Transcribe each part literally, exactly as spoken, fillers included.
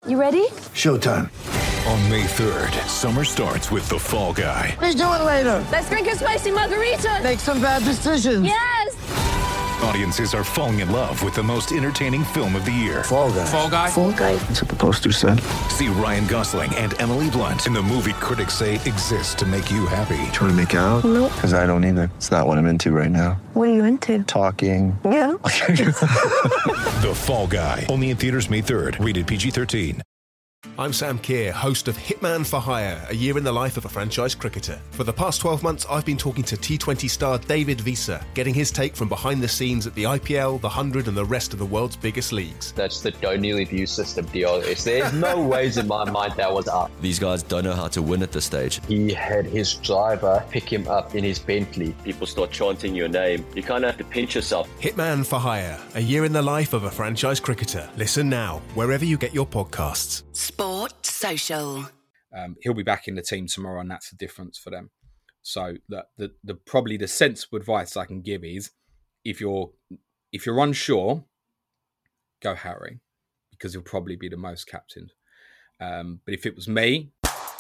You ready? Showtime. On May third, summer starts with The Fall Guy. Let's do it later. Let's drink a spicy margarita. Make some bad decisions. Yes! Audiences are falling in love with the most entertaining film of the year. Fall Guy. Fall Guy? Fall Guy. That's what the poster said. See Ryan Gosling and Emily Blunt in the movie critics say exists to make you happy. Trying to make it out? Nope. Because I don't either. It's not what I'm into right now. What are you into? Talking. Yeah. The Fall Guy. Only in theaters May third. Rated P G thirteen. I'm Sam Keir, host of Hitman for Hire, a year in the life of a franchise cricketer. For the past twelve months, I've been talking to T twenty star David Visa, getting his take from behind the scenes at the I P L, the one hundred and the rest of the world's biggest leagues. That's the don't nearly view system deal. It's, there's no ways in my mind that was up. These guys don't know how to win at this stage. He had his driver pick him up in his Bentley. People start chanting your name. You kind of have to pinch yourself. Hitman for Hire, a year in the life of a franchise cricketer. Listen now, wherever you get your podcasts. Sport Social. Um, he'll be back in the team tomorrow, and that's the difference for them. So the, the the probably the sensible advice I can give is, if you're if you're unsure, go Harry, because he'll probably be the most captained. Um, but if it was me,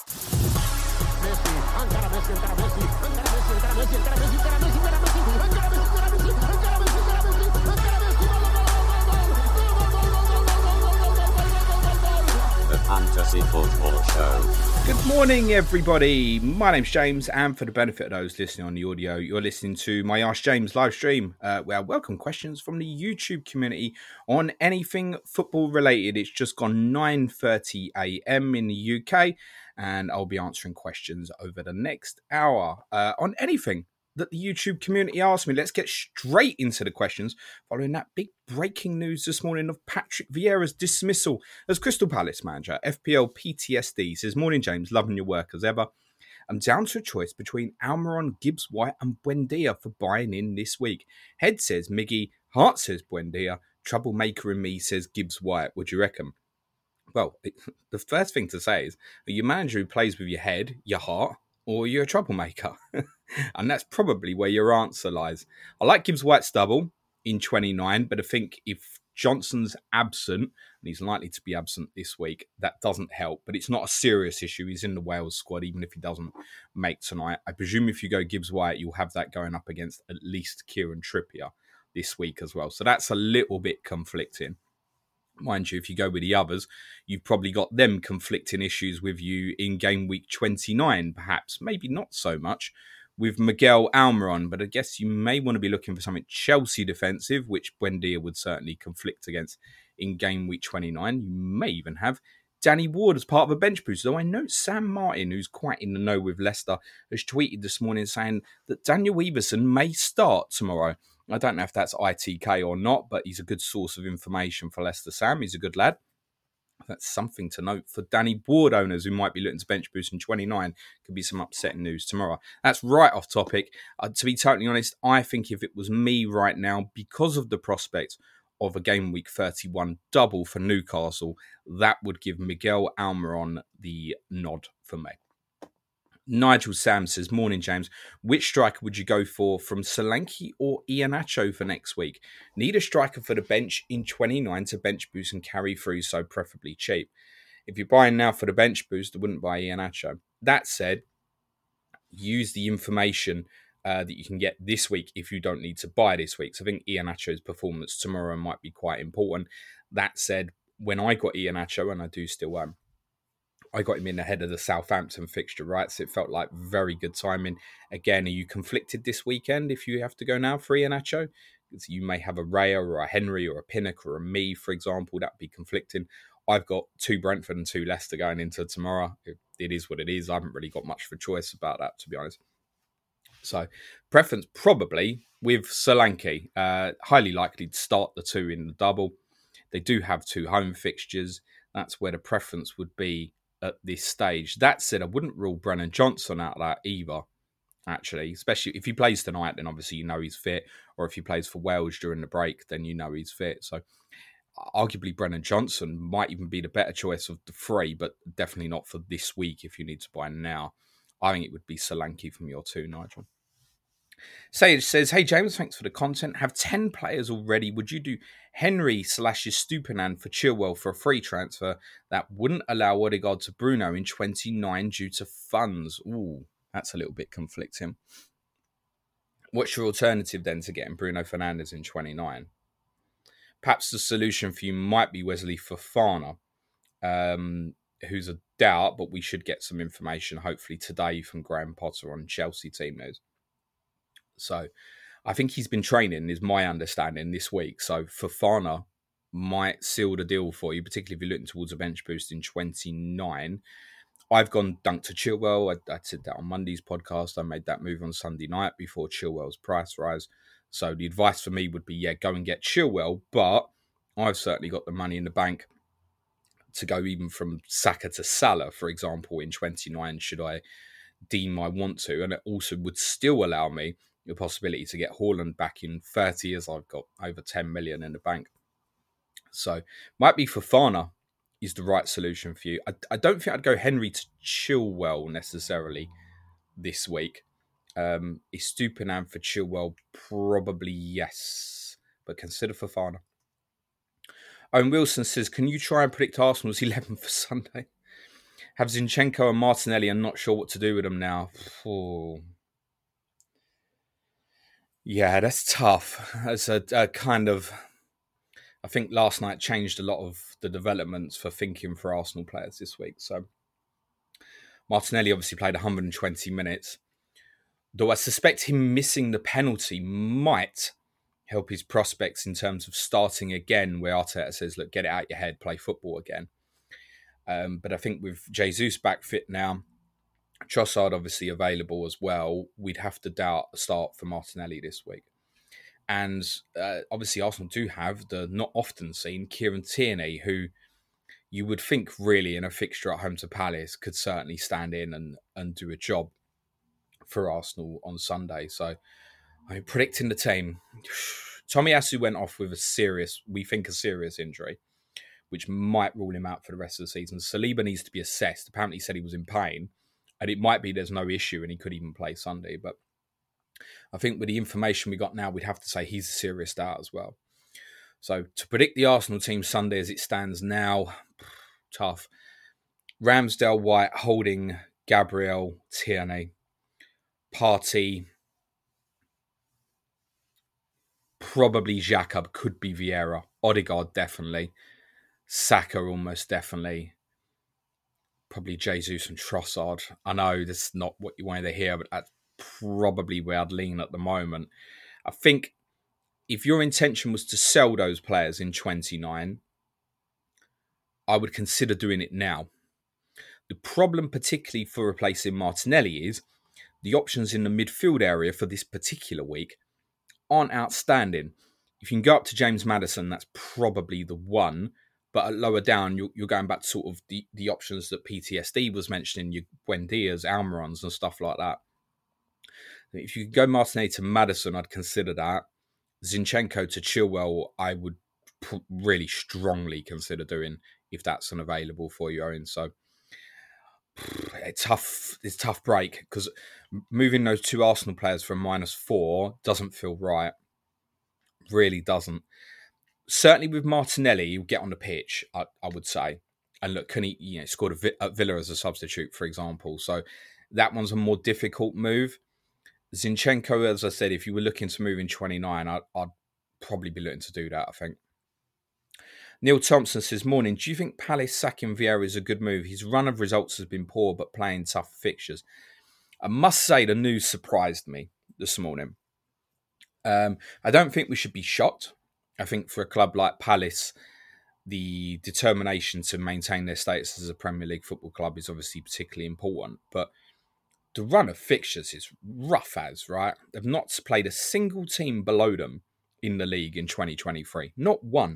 Fantasy Football Show. good morning, everybody. My name's James, and for the benefit of those listening on the audio, you're listening to my Ask James live stream, uh, where I welcome questions from the YouTube community on anything football related. It's just gone nine thirty a.m. in the U K, and I'll be answering questions over the next hour uh, on anything that the YouTube community asked me. Let's get straight into the questions following that big breaking news this morning of Patrick Vieira's dismissal as Crystal Palace manager. F P L P T S D says, morning James, loving your work as ever. I'm down to a choice between Almiron, Gibbs-White and Buendia for buying in this week. Head says Miggy, heart says Buendia, troublemaker in me says Gibbs-White. What do you reckon? Well, it, the first thing to say is, are you a manager who plays with your head, your heart, or you're a troublemaker? And that's probably where your answer lies. I like Gibbs-White's double in twenty-nine, but I think if Johnson's absent, and he's likely to be absent this week, that doesn't help. But it's not a serious issue. He's in the Wales squad, even if he doesn't make tonight. I presume if you go Gibbs-White, you'll have that going up against at least Kieran Trippier this week as well. So that's a little bit conflicting. Mind you, if you go with the others, you've probably got them conflicting issues with you in game week twenty-nine, perhaps. Maybe not so much with Miguel Almiron, but I guess you may want to be looking for something Chelsea defensive, which Buendia would certainly conflict against in game week twenty-nine. You may even have Danny Ward as part of a bench boost, though I know Sam Martin, who's quite in the know with Leicester, has tweeted this morning saying that Daniel Everson may start tomorrow. I don't know if that's I T K or not, but he's a good source of information for Leicester Sam. He's a good lad. That's something to note for Danny Ward owners who might be looking to bench boost in twenty-nine. Could be some upsetting news tomorrow. That's right off topic. Uh, to be totally honest, I think if it was me right now, because of the prospect of a game week thirty-one double for Newcastle, that would give Miguel Almiron the nod for me. Nigel Sam says, morning James, which striker would you go for from Solanke or Iheanacho for next week? Need a striker for the bench in twenty-nine to bench boost and carry through, so preferably cheap. If you're buying now for the bench boost, I wouldn't buy Iheanacho. That said, use the information uh, that you can get this week if you don't need to buy this week. So I think Iheanacho's performance tomorrow might be quite important. That said, when I got Iheanacho, and I do still um, I got him in ahead of the Southampton fixture, right? So it felt like very good timing. Again, are you conflicted this weekend if you have to go now for Iheanacho? Because you may have a Raya or a Henry or a Pinnock or a Me, for example. That would be conflicting. I've got two Brentford and two Leicester going into tomorrow. It, it is what it is. I haven't really got much of a choice about that, to be honest. So preference probably with Solanke. Uh, highly likely to start the two in the double. They do have two home fixtures. That's where the preference would be at this stage. That said, I wouldn't rule Brennan Johnson out of that either, actually. Especially if he plays tonight, then obviously you know he's fit. Or if he plays for Wales during the break, then you know he's fit. So arguably Brennan Johnson might even be the better choice of the three, but definitely not for this week if you need to buy now. I think it would be Solanke from your two, Nigel. Sage says, hey James, thanks for the content. Have ten players already. Would you do Henry slash Estupinan for Chilwell for a free transfer that wouldn't allow Odegaard to Bruno in twenty-nine due to funds? Ooh, that's a little bit conflicting. What's your alternative then to getting Bruno Fernandes in twenty-nine? Perhaps the solution for you might be Wesley Fofana, um, who's a doubt, but we should get some information hopefully today from Graham Potter on Chelsea team news. So I think he's been training, is my understanding, this week. So Fofana might seal the deal for you, particularly if you're looking towards a bench boost in twenty-nine. I've gone dunk to Chilwell. I, I said that on Monday's podcast. I made that move on Sunday night before Chilwell's price rise. So the advice for me would be, yeah, go and get Chilwell. But I've certainly got the money in the bank to go even from Saka to Salah, for example, in twenty-nine, should I deem I want to. And it also would still allow me the possibility to get Haaland back in thirty years. I've got over ten million in the bank. So might be Fofana is the right solution for you. I, I don't think I'd go Henry to Chilwell necessarily this week. Um, Estupinan for Chilwell, probably yes. But consider Fofana. Owen Wilson says, can you try and predict Arsenal's eleven for Sunday? Have Zinchenko and Martinelli and not sure what to do with them now. Oh. Yeah, that's tough. That's a, a kind of... I think last night changed a lot of the developments for thinking for Arsenal players this week. So Martinelli obviously played one hundred twenty minutes. Though I suspect him missing the penalty might help his prospects in terms of starting again, where Arteta says, look, get it out your head, play football again. Um, but I think with Jesus back fit now, Trossard obviously available as well, we'd have to doubt a start for Martinelli this week. And uh, obviously Arsenal do have the not often seen Kieran Tierney, who you would think really in a fixture at home to Palace could certainly stand in and, and do a job for Arsenal on Sunday. So I'm predicting the team. Tomiyasu went off with a serious, we think a serious injury, which might rule him out for the rest of the season. Saliba needs to be assessed. Apparently he said he was in pain. And it might be there's no issue and he could even play Sunday. But I think with the information we got now, we'd have to say he's a serious doubt as well. So to predict the Arsenal team Sunday as it stands now, tough. Ramsdale, White, Holding, Gabriel, Tierney, Partey, probably Jacob, could be Vieira, Odegaard definitely, Saka almost definitely. Probably Jesus and Trossard. I know that's not what you wanted to hear, but that's probably where I'd lean at the moment. I think if your intention was to sell those players in twenty-nine, I would consider doing it now. The problem, particularly for replacing Martinelli, is the options in the midfield area for this particular week aren't outstanding. If you can go up to James Maddison, that's probably the one. But lower down, you're, you're going back to sort of the, the options that P T S D was mentioning, your Buendias, Almirons and stuff like that. If you could go Martinelli to Maddison, I'd consider that. Zinchenko to Chilwell, I would pr- really strongly consider doing if that's an available for you, Owen. So it's tough. It's a tough break because moving those two Arsenal players from minus four doesn't feel right. Really doesn't. Certainly with Martinelli, you'll get on the pitch, I, I would say. And look, can he, you know, scored at Villa as a substitute, for example. So that one's a more difficult move. Zinchenko, as I said, if you were looking to move in twenty-nine, I'd, I'd probably be looking to do that, I think. Neil Thompson says, morning, do you think Palace sacking Vieira is a good move? His run of results has been poor, but playing tough fixtures. I must say the news surprised me this morning. Um, I don't think we should be shocked. I think for a club like Palace, the determination to maintain their status as a Premier League football club is obviously particularly important. But the run of fixtures is rough as, right? They've not played a single team below them in the league in twenty twenty-three. Not one.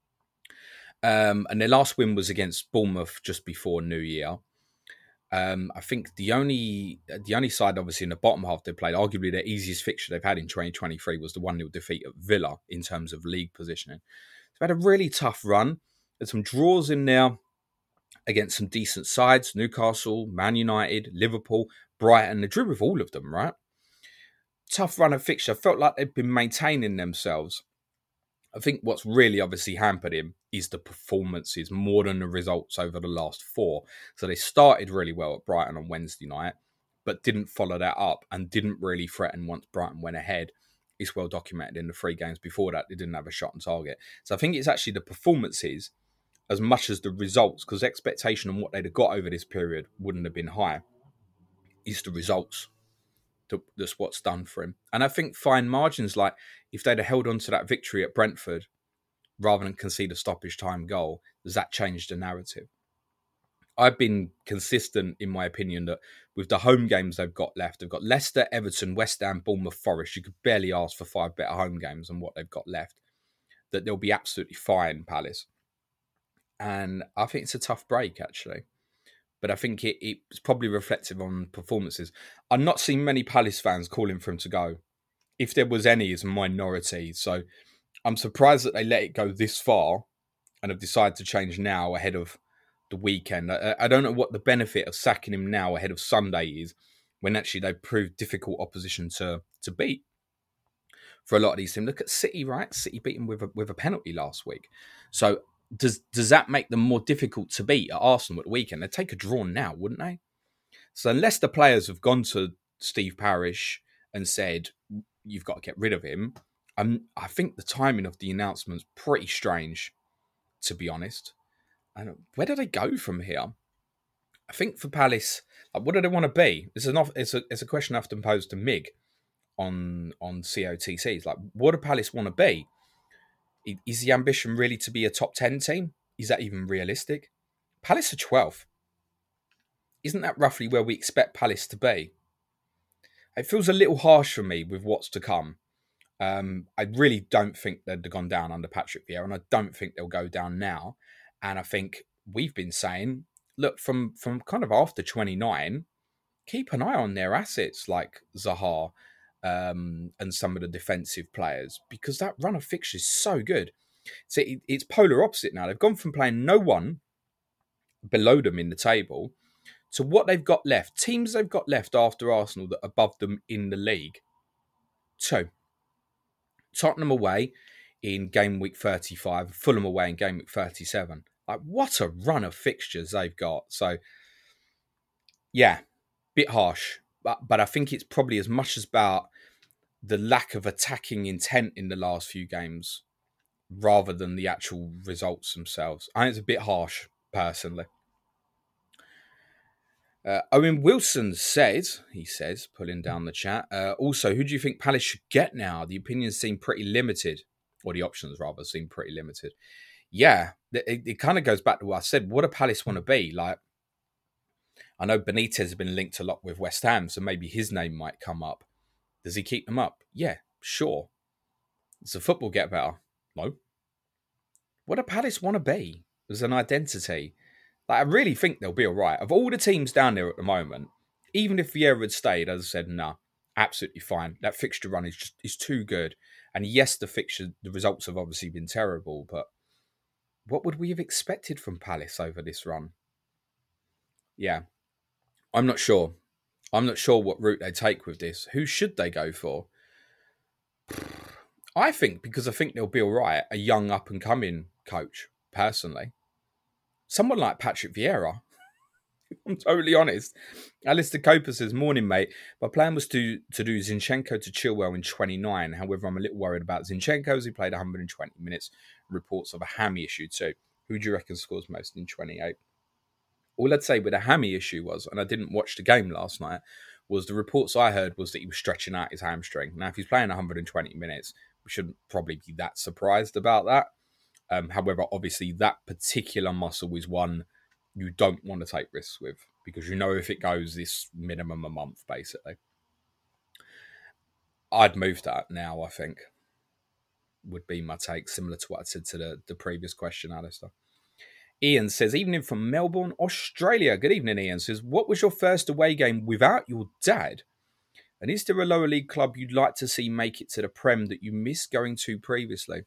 Um, and their last win was against Bournemouth just before New Year. Um, I think the only the only side, obviously, in the bottom half they played, arguably their easiest fixture they've had in twenty twenty-three was the one nil defeat at Villa in terms of league positioning. They've had a really tough run. There's some draws in there against some decent sides, Newcastle, Man United, Liverpool, Brighton. They drew with all of them, right? tough run of fixture. I felt like they've been maintaining themselves. I think what's really obviously hampered him is the performances more than the results over the last four. So they started really well at Brighton on Wednesday night, but didn't follow that up and didn't really threaten once Brighton went ahead. It's well documented in the three games before that. They didn't have a shot on target. So I think it's actually the performances as much as the results, because expectation on what they'd have got over this period wouldn't have been high. It's the results that's what's done for him. And I think fine margins, like if they'd have held on to that victory at Brentford rather than concede a stoppage time goal, does that change the narrative? I've been consistent in my opinion that with the home games they've got left, they've got Leicester, Everton, West Ham, Bournemouth, Forest. You could barely ask for five better home games than what they've got left. That they'll be absolutely fine, Palace. And I think it's a tough break, actually. But I think it, it's probably reflective on performances. I'm not seeing many Palace fans calling for him to go. If there was any, it's a minority. So I'm surprised that they let it go this far and have decided to change now ahead of the weekend. I, I don't know what the benefit of sacking him now ahead of Sunday is, when actually they proved difficult opposition to, to beat for a lot of these teams. Look at City, right? City beat them with a, with a penalty last week. So Does does that make them more difficult to beat at Arsenal at the weekend? They'd take a draw now, wouldn't they? So unless the players have gone to Steve Parish and said, you've got to get rid of him, I'm, I think the timing of the announcement's pretty strange, to be honest. And where do they go from here? I think for Palace, like, what do they want to be? It's, an, it's, a, it's a question I often posed to Mig on, on C O T C. It's like, what do Palace want to be? Is the ambition really to be a top ten team? Is that even realistic? Palace are twelfth. Isn't that roughly where we expect Palace to be? It feels a little harsh for me with what's to come. Um, I really don't think they'd have gone down under Patrick Vieira, and I don't think they'll go down now. And I think we've been saying, look, from, from kind of after twenty-nine, keep an eye on their assets like Zaha, Um, and some of the defensive players, because that run of fixtures is so good. So it, it's polar opposite now. They've gone from playing no one below them in the table to what they've got left. Teams they've got left after Arsenal that are above them in the league. Two. Tottenham away in game week thirty-five, Fulham away in game week thirty-seven. Like, what a run of fixtures they've got. So, yeah, bit harsh. But, but I think it's probably as much as about the lack of attacking intent in the last few games rather than the actual results themselves. I think it's a bit harsh, personally. Uh, Owen Wilson says, he says, pulling down the chat, uh, also, who do you think Palace should get now? The opinions seem pretty limited, or the options rather seem pretty limited. Yeah, it, it kind of goes back to what I said. What do Palace want to be? Like, I know Benitez has been linked a lot with West Ham, so maybe his name might come up. Does he keep them up? Yeah, sure. Does the football get better? No. What do Palace want to be as an identity? Like, I really think they'll be all right. Of all the teams down there at the moment, even if Vieira had stayed, as I said, nah, absolutely fine. That fixture run is just is too good. And yes, the fixture, the results have obviously been terrible, but what would we have expected from Palace over this run? Yeah. I'm not sure. I'm not sure what route they take with this. Who should they go for? I think, because I think they'll be all right, a young up-and-coming coach, personally. Someone like Patrick Vieira. I'm totally honest. Alistair Coper says, morning, mate. My plan was to, to do Zinchenko to Chilwell in twenty-nine. However, I'm a little worried about Zinchenko as he played one hundred twenty minutes. Reports of a hammy issue too. Who do you reckon scores most in twenty-eight? All I'd say with a hammy issue was, and I didn't watch the game last night, was the reports I heard was that he was stretching out his hamstring. Now, if he's playing one hundred twenty minutes, we shouldn't probably be that surprised about that. Um, however, obviously, that particular muscle is one you don't want to take risks with, because you know if it goes, this minimum a month, basically. I'd move that now, I think, would be my take, similar to what I said to the, the previous question, Alistair. Ian says, evening from Melbourne, Australia. Good evening, Ian. Says, what was your first away game without your dad? And is there a lower league club you'd like to see make it to the Prem that you missed going to previously?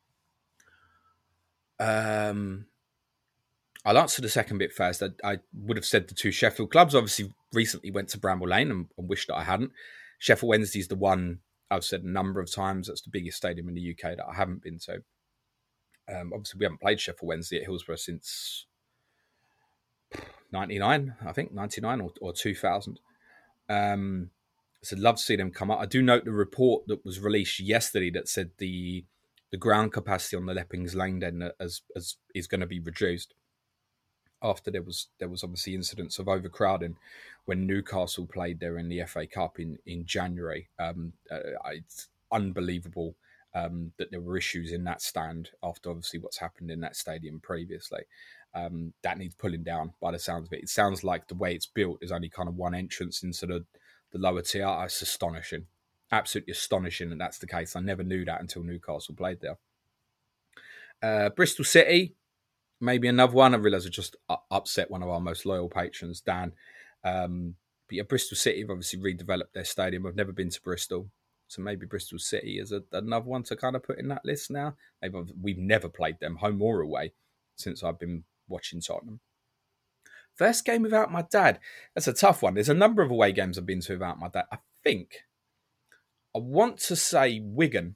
Um, I'll answer the second bit first. I, I would have said the two Sheffield clubs. Obviously, recently went to Bramall Lane and, and wished that I hadn't. Sheffield Wednesday is the one I've said a number of times. That's the biggest stadium in the U K that I haven't been to. Um, obviously, we haven't played Sheffield Wednesday at Hillsborough since ninety-nine, I think, ninety-nine or, or two thousand. Um, so I'd love to see them come up. I do note the report that was released yesterday that said the the ground capacity on the Leppings Lane then as, as is going to be reduced after there was there was obviously incidents of overcrowding when Newcastle played there in the F A Cup in in January. Um, uh, it's unbelievable um, that there were issues in that stand after obviously what's happened in that stadium previously. Um, that needs pulling down by the sounds of it. It sounds like the way it's built is only kind of one entrance into the, the lower tier. It's astonishing. Absolutely astonishing that that's the case. I never knew that until Newcastle played there. Uh, Bristol City, maybe another one. I realise I just upset one of our most loyal patrons, Dan. Um, but yeah, Bristol City have obviously redeveloped their stadium. I've never been to Bristol. So maybe Bristol City is a, another one to kind of put in that list now. Maybe I've, we've never played them, home or away, since I've been watching Tottenham. First game without my dad. That's a tough one. There's a number of away games I've been to without my dad. I think I want to say Wigan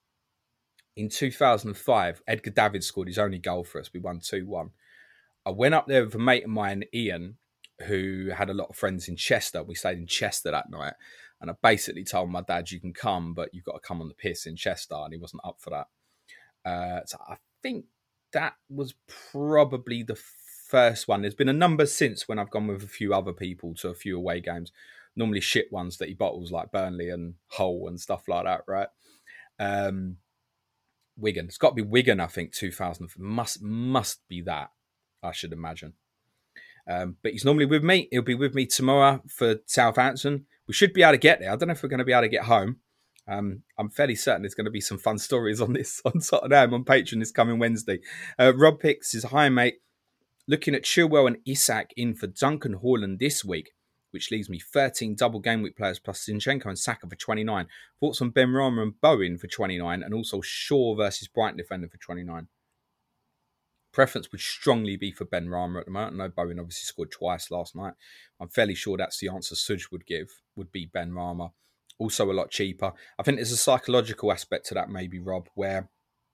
in two thousand five. Edgar Davids scored his only goal for us. We won two one. I went up there with a mate of mine, Ian, who had a lot of friends in Chester. We stayed in Chester that night. And I basically told my dad, you can come, but you've got to come on the piss in Chester. And he wasn't up for that. Uh, so I think that was probably the first one. There's been a number since when I've gone with a few other people to a few away games. Normally shit ones that he bottles like Burnley and Hull and stuff like that, right? Um, Wigan. It's got to be Wigan, I think, two thousand. Must, must be that, I should imagine. Um, but he's normally with me. He'll be with me tomorrow for Southampton. We should be able to get there. I don't know if we're going to be able to get home. Um, I'm fairly certain there's going to be some fun stories on this on Tottenham on Patreon this coming Wednesday. Uh, Rob Picks his hi mate. Looking at Chilwell and Isak in for Duncan Haaland this week, which leaves me thirteen double game week players plus Zinchenko and Saka for twenty-nine. Thoughts on Benrahma and Bowen for twenty-nine, and also Shaw versus Brighton defender for twenty-nine. Preference would strongly be for Benrahma at the moment. I know Bowen obviously scored twice last night. I'm fairly sure that's the answer Suj would give, would be Benrahma. Also a lot cheaper. I think there's a psychological aspect to that maybe, Rob, where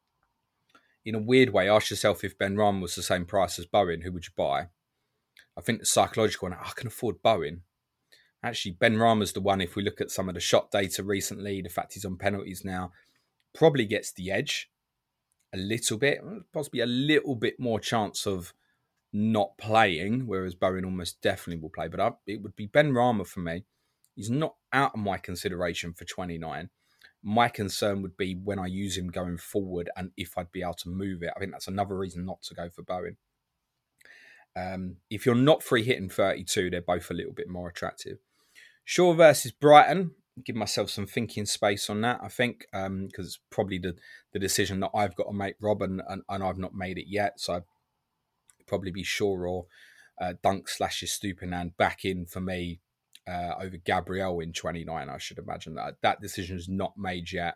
in a weird way, ask yourself if Benrahma was the same price as Bowen, who would you buy? I think the psychological one, I can afford Bowen. Actually, Benrahma's the one, if we look at some of the shot data recently, the fact he's on penalties now, probably gets the edge a little bit, possibly a little bit more chance of not playing, whereas Bowen almost definitely will play. But I, it would be Benrahma for me. He's not out of my consideration for twenty-nine. My concern would be when I use him going forward and if I'd be able to move it. I think that's another reason not to go for Bowen. Um, if you're not free hitting thirty-two, they're both a little bit more attractive. Shaw versus Brighton. Give myself some thinking space on that, I think, because um, it's probably the, the decision that I've got to make, Rob, and, and, and I've not made it yet. So I'd probably be Shaw or uh, Dunk slash Estupiñán back in for me uh, over Gabriel in twenty-nine, I should imagine. That that decision is not made yet.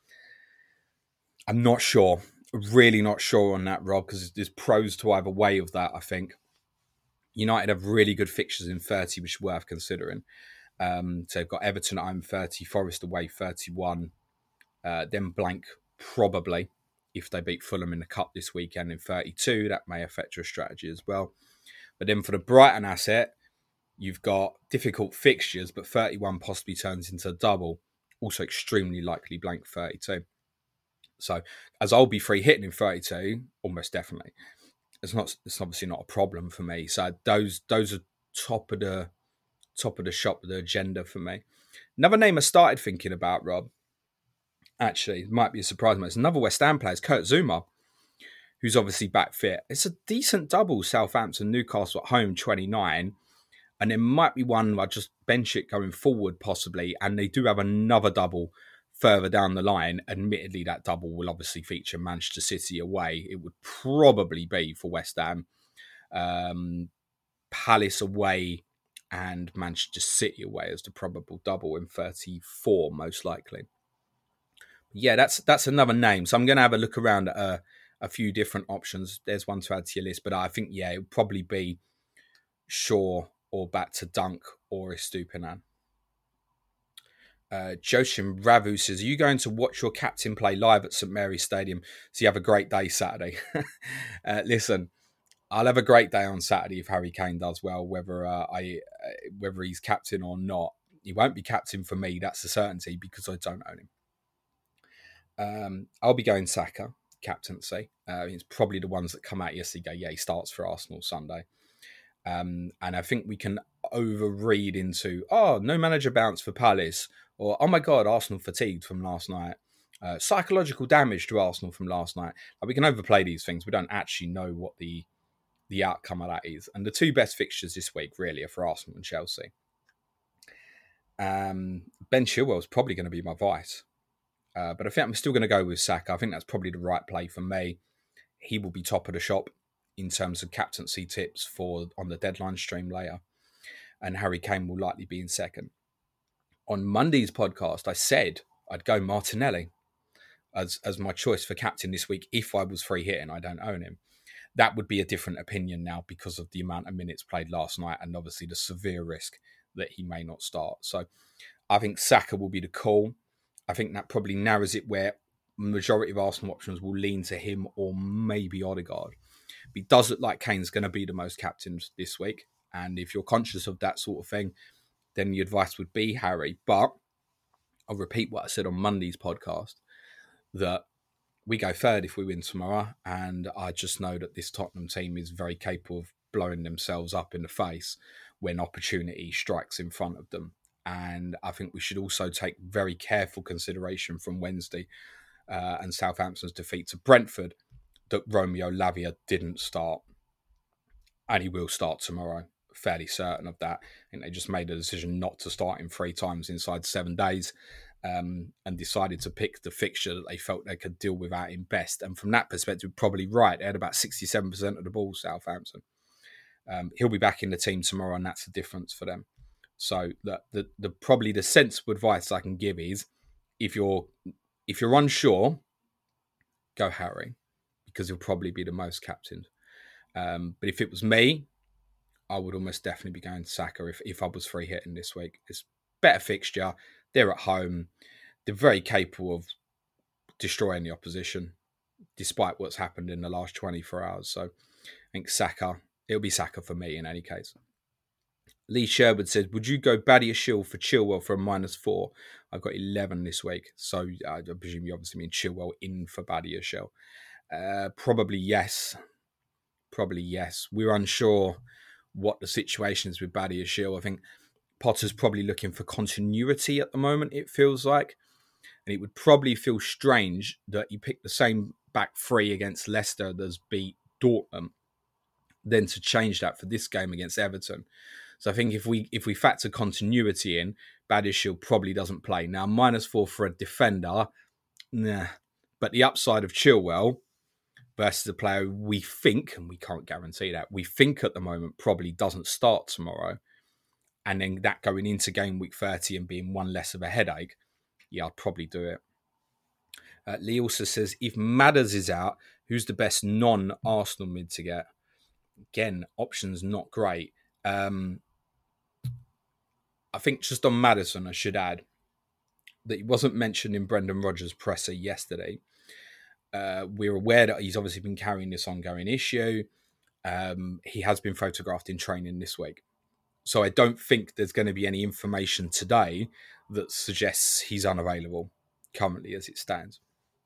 I'm not sure. Really not sure on that, Rob, because there's pros to either way of that, I think. United have really good fixtures in thirty, which is worth considering. Um, so they've got Everton at home thirty, Forest away thirty-one, uh, then blank probably if they beat Fulham in the Cup this weekend in thirty-two. That may affect your strategy as well. But then for the Brighton asset, you've got difficult fixtures, but thirty-one possibly turns into a double. Also extremely likely blank thirty-two. So as I'll be free hitting in thirty-two, almost definitely. It's not. It's obviously not a problem for me. So those those are top of the top of the shop of the agenda for me. Another name I started thinking about, Rob, actually, it might be a surprise, but it's another West Ham player, Kurt Zouma, who's obviously back fit. It's a decent double, Southampton, Newcastle at home, twenty-nine. And there might be one I just bench it going forward, possibly. And they do have another double further down the line. Admittedly, that double will obviously feature Manchester City away. It would probably be for West Ham. Um, Palace away and Manchester City away as the probable double in thirty-four, most likely. Yeah, that's that's another name. So I'm going to have a look around at a, a few different options. There's one to add to your list, but I think, yeah, it would probably be Shaw or back to Dunk or Estupiñán. Uh, Joshim Ravu says, are you going to watch your captain play live at St Mary's Stadium so you have a great day Saturday? uh, listen, I'll have a great day on Saturday if Harry Kane does well, whether uh, I uh, whether he's captain or not. He won't be captain for me, that's a certainty, because I don't own him. Um, I'll be going Saka, captaincy. Uh, it's probably the ones that come out yesterday go, yeah, he starts for Arsenal Sunday. Um, and I think we can overread into, oh, no manager bounce for Palace, or, oh my God, Arsenal fatigued from last night. Uh, psychological damage to Arsenal from last night. Like, we can overplay these things. We don't actually know what the the outcome of that is. And the two best fixtures this week really are for Arsenal and Chelsea. Um, Ben Chilwell's probably going to be my vice. Uh, but I think I'm still going to go with Saka. I think that's probably the right play for me. He will be top of the shop in terms of captaincy tips for on the deadline stream later. And Harry Kane will likely be in second. On Monday's podcast, I said I'd go Martinelli as, as my choice for captain this week if I was free hitting. I don't own him. That would be a different opinion now because of the amount of minutes played last night and obviously the severe risk that he may not start. So I think Saka will be the call. I think that probably narrows it where majority of Arsenal options will lean to him or maybe Odegaard. But it does look like Kane's going to be the most captained this week. And if you're conscious of that sort of thing, then the advice would be Harry. But I'll repeat what I said on Monday's podcast, that we go third if we win tomorrow. And I just know that this Tottenham team is very capable of blowing themselves up in the face when opportunity strikes in front of them. And I think we should also take very careful consideration from Wednesday uh, and Southampton's defeat to Brentford that Romeo Lavia didn't start. And he will start tomorrow. Fairly certain of that. I think they just made a decision not to start him three times inside seven days um, and decided to pick the fixture that they felt they could deal without him best. And from that perspective, probably right. They had about sixty-seven percent of the ball, Southampton. Um, he'll be back in the team tomorrow, and that's the difference for them. So the, the the probably the sensible advice I can give is, if you're if you're unsure, go Harry, because he'll probably be the most captained. Um, but if it was me, I would almost definitely be going to Saka if, if I was free hitting this week. It's better fixture. They're at home. They're very capable of destroying the opposition, despite what's happened in the last twenty-four hours. So I think Saka, it'll be Saka for me in any case. Lee Sherwood says, would you go Badiashile for Chilwell for a minus four? I've got eleven this week. So I presume you obviously mean Chilwell in for Badiashile. Uh, probably yes. Probably yes. We're unsure what the situation is with Badiashile. I think Potter's probably looking for continuity at the moment, it feels like. And it would probably feel strange that he picked the same back three against Leicester that's beat Dortmund, then to change that for this game against Everton. So I think if we if we factor continuity in, Badiashile probably doesn't play. Now, minus four for a defender, nah. But the upside of Chilwell versus a player we think, and we can't guarantee that, we think at the moment probably doesn't start tomorrow, and then that going into game week thirty and being one less of a headache, yeah, I'd probably do it. Uh, Lee also says, if Madders is out, who's the best non-Arsenal mid to get? Again, options not great. Um, I think just on Maddison, I should add that he wasn't mentioned in Brendan Rodgers' presser yesterday. Uh, we're aware that he's obviously been carrying this ongoing issue. Um, he has been photographed in training this week. So I don't think there's going to be any information today that suggests he's unavailable currently as it stands.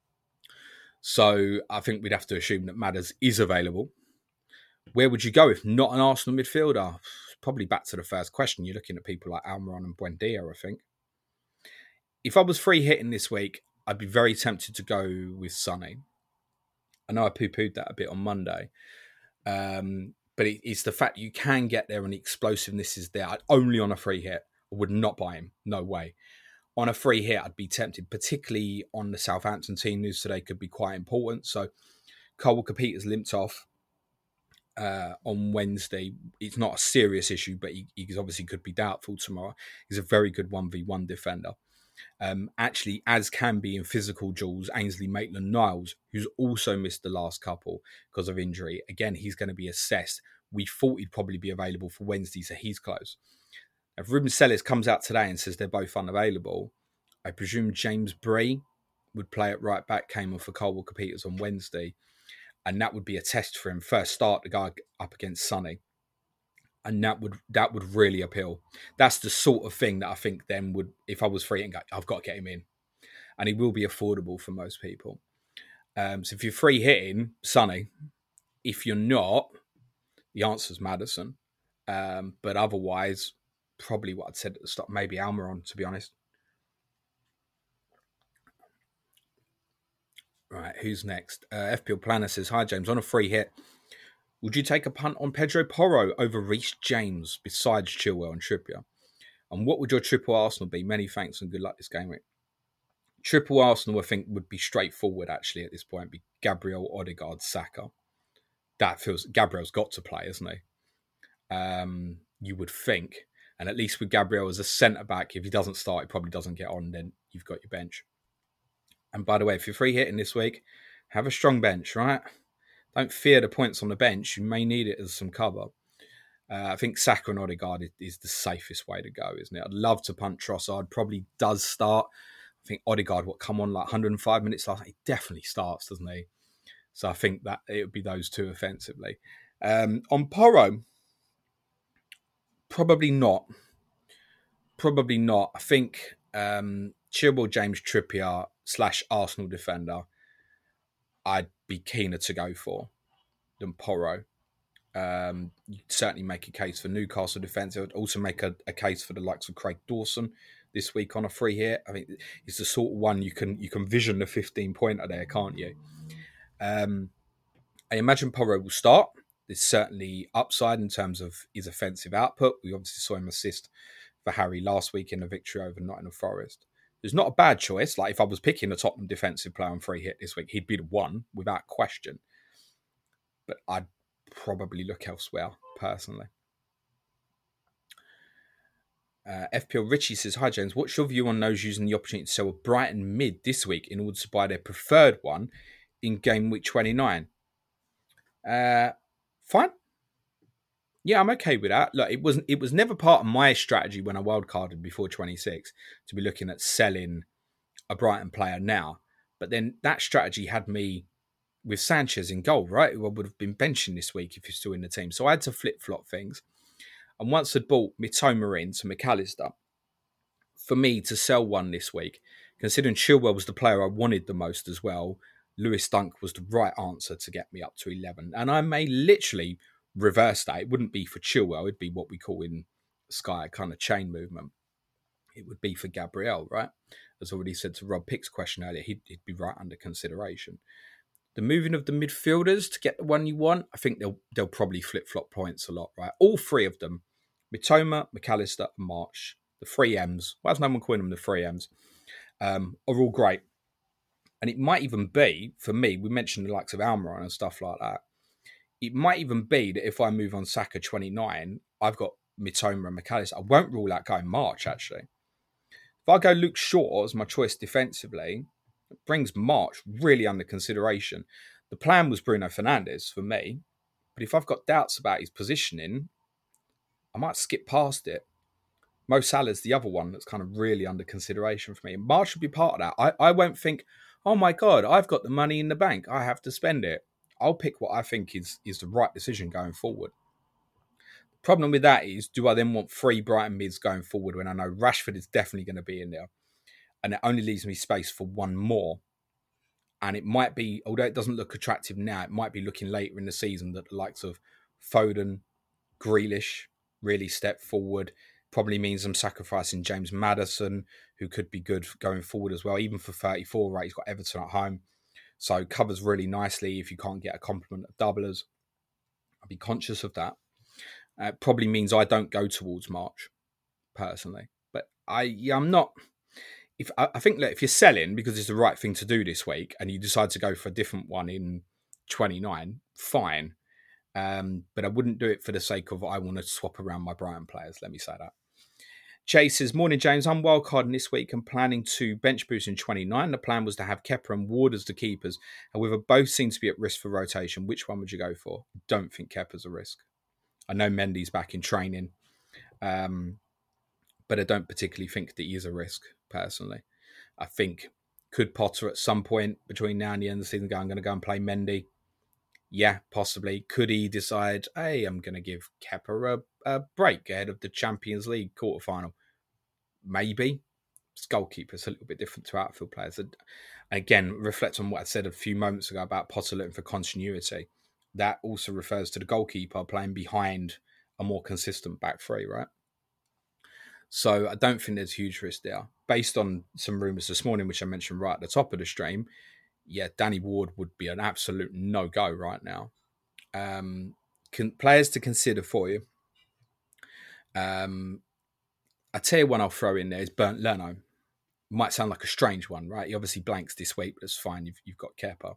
So I think we'd have to assume that Madders is available. Where would you go if not an Arsenal midfielder? Probably back to the first question. You're looking at people like Almiron and Buendia, I think. If I was free hitting this week, I'd be very tempted to go with Sonny. I know I poo-pooed that a bit on Monday. Um, but it, it's the fact you can get there and the explosiveness is there. I'd only on a free hit. I would not buy him. No way. On a free hit, I'd be tempted, particularly on the Southampton team. News today could be quite important. So Cole Walker-Peters limped off uh, on Wednesday. It's not a serious issue, but he, he obviously could be doubtful tomorrow. He's a very good one v one defender. Um, actually, as can be in physical duels, Ainsley Maitland-Niles, who's also missed the last couple because of injury. Again, he's going to be assessed. We thought he'd probably be available for Wednesday, so he's close. If Ruben Selles comes out today and says they're both unavailable, I presume James Bree would play at right back, came off for Kyle Walker-Peters on Wednesday. And that would be a test for him. First start, the guy up against Sonny. And that would that would really appeal. That's the sort of thing that I think then would, if I was free and go, I've got to get him in. And he will be affordable for most people. Um, so if you're free hitting, Sonny. If you're not, the answer's Maddison. Um, but otherwise, probably what I'd said at the start, maybe Almiron, to be honest. Right, who's next? Uh, F P L Planner says, hi, James. On a free hit, would you take a punt on Pedro Porro over Reece James besides Chilwell and Trippier? And what would your triple Arsenal be? Many thanks and good luck this game week. Triple Arsenal, I think, would be straightforward, actually, at this point. Be Gabriel, Odegaard, Saka. That feels... Gabriel's got to play, hasn't he? Um, you would think. And at least with Gabriel as a centre-back, if he doesn't start, he probably doesn't get on, then you've got your bench. And by the way, if you're free hitting this week, have a strong bench, right? Don't fear the points on the bench. You may need it as some cover. Uh, I think Saka and Odegaard is, is the safest way to go, isn't it? I'd love to punt Trossard. Probably does start. I think Odegaard, what, come on like one hundred five minutes last night? He definitely starts, doesn't he? So I think that it would be those two offensively. Um, on Porro, probably not. Probably not. I think um, Chilwell, James Trippier slash Arsenal defender, I'd be keener to go for than Porro. Um, you'd certainly make a case for Newcastle defence. I would also make a, a case for the likes of Craig Dawson this week on a free hit. I think it's the sort of one you can you can vision the fifteen pointer there, can't you? Um, I imagine Porro will start. There's certainly upside in terms of his offensive output. We obviously saw him assist for Harry last week in a victory over Nottingham Forest. It's not a bad choice. Like if I was picking a Tottenham defensive player on free hit this week, he'd be the one without question. But I'd probably look elsewhere, personally. Uh, F P L Richie says, hi James, what's your view on those using the opportunity to sell a Brighton mid this week in order to buy their preferred one in game week twenty-nine? Uh, fine. Yeah, I'm okay with that. Look, it wasn't. It was never part of my strategy when I wildcarded before twenty-six to be looking at selling a Brighton player now. But then that strategy had me with Sanchez in goal, right? Who I would have been benching this week if you're still in the team. So I had to flip-flop things. And once I'd bought Mitoma in to McAllister, for me to sell one this week, considering Chilwell was the player I wanted the most as well, Lewis Dunk was the right answer to get me up to eleven. And I may literally reverse that. It wouldn't be for Chilwell. It'd be what we call in Sky a kind of chain movement. It would be for Gabriel, right? As already said to Rob Pick's question earlier, he'd, he'd be right under consideration. The moving of the midfielders to get the one you want, I think they'll they'll probably flip-flop points a lot, right? All three of them, Mitoma, McAllister, and March, the three M's, why has no one calling them the three M's, um, are all great. And it might even be, for me, we mentioned the likes of Almiron and stuff like that, it might even be that if I move on Saka twenty-nine, I've got Mitoma and McAllister. I won't rule out going March, actually. If I go Luke Shaw as my choice defensively, it brings March really under consideration. The plan was Bruno Fernandes for me, but if I've got doubts about his positioning, I might skip past it. Mo Salah's the other one that's kind of really under consideration for me. March would be part of that. I, I won't think, oh my God, I've got the money in the bank. I have to spend it. I'll pick what I think is, is the right decision going forward. The problem with that is, do I then want three Brighton mids going forward when I know Rashford is definitely going to be in there? And it only leaves me space for one more. And it might be, although it doesn't look attractive now, it might be looking later in the season that the likes of Foden, Grealish really step forward. Probably means I'm sacrificing James Maddison, who could be good going forward as well. Even for thirty-four, right? He's got Everton at home. So covers really nicely if you can't get a complement of doublers. I'll be conscious of that. Uh, probably means I don't go towards March, personally. But I, yeah, I'm not... If I, I think that if you're selling because it's the right thing to do this week and you decide to go for a different one in twenty-nine, fine. Um, but I wouldn't do it for the sake of I want to swap around my Brighton players. Let me say that. Chase says, morning, James. I'm wildcarding this week and planning to bench boost in twenty-nine. The plan was to have Kepa and Ward as the keepers. However, both seem to be at risk for rotation. Which one would you go for? Don't think Kepa's a risk. I know Mendy's back in training, um, but I don't particularly think that he is a risk, personally. I think, could Potter at some point between now and the end of the season go, I'm going to go and play Mendy? Yeah, possibly. Could he decide, hey, I'm going to give Kepa a, a break ahead of the Champions League quarterfinal? Maybe. It's goalkeeper. It's a little bit different to outfield players. And again, reflect on what I said a few moments ago about Potter looking for continuity. That also refers to the goalkeeper playing behind a more consistent back three, right? So I don't think there's huge risk there. Based on some rumours this morning, which I mentioned right at the top of the stream, yeah, Danny Ward would be an absolute no-go right now. Um, can, players to consider for you. Um, I tell you one I'll throw in there is Bernd Leno. Might sound like a strange one, right? He obviously blanks this week, but it's fine. You've, you've got Kepa.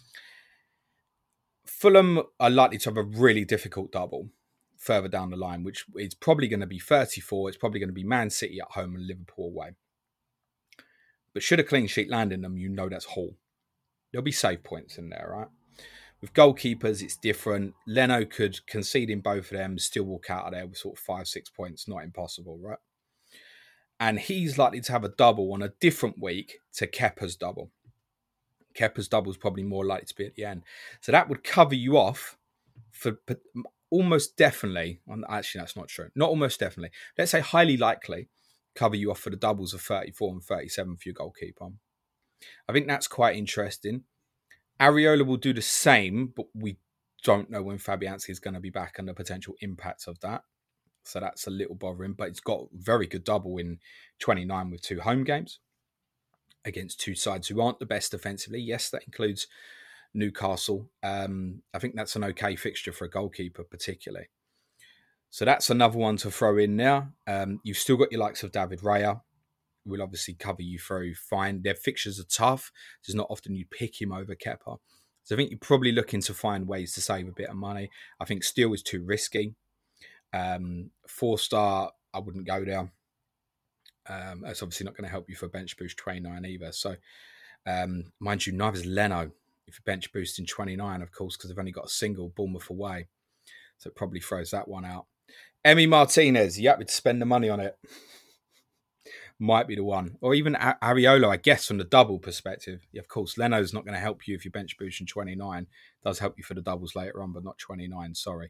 Fulham are likely to have a really difficult double further down the line, which is probably going to be thirty-four. It's probably going to be Man City at home and Liverpool away. But should a clean sheet land in them, you know that's Hull. There'll be save points in there, right? With goalkeepers, it's different. Leno could concede in both of them, still walk out of there with sort of five, six points. Not impossible, right? And he's likely to have a double on a different week to Kepa's double. Kepa's double is probably more likely to be at the end. So that would cover you off for almost definitely. Actually, that's not true. Not almost definitely. Let's say highly likely cover you off for the doubles of thirty-four and thirty-seven for your goalkeeper. I think that's quite interesting. Areola will do the same, but we don't know when Fabianski is going to be back and the potential impact of that. So that's a little bothering, but it's got very good double in twenty-nine with two home games against two sides who aren't the best defensively. Yes, that includes Newcastle. Um, I think that's an okay fixture for a goalkeeper particularly. So that's another one to throw in there. Um, you've still got your likes of David Raya, who will obviously cover you through fine. Their fixtures are tough. It's not often you pick him over Kepa. So I think you're probably looking to find ways to save a bit of money. I think Steele is too risky. Um, four star, I wouldn't go there. Um, that's obviously not going to help you for bench boost twenty-nine either. So, um, mind you, neither is Leno if you bench boost in twenty-nine, of course, because they've only got a single Bournemouth away. So it probably throws that one out. Emi Martinez, you happy to spend the money on it? Might be the one. Or even Areola, I guess, from the double perspective. Yeah, of course, Leno's not going to help you if you bench boost in twenty-nine. It does help you for the doubles later on, but not twenty-nine, sorry.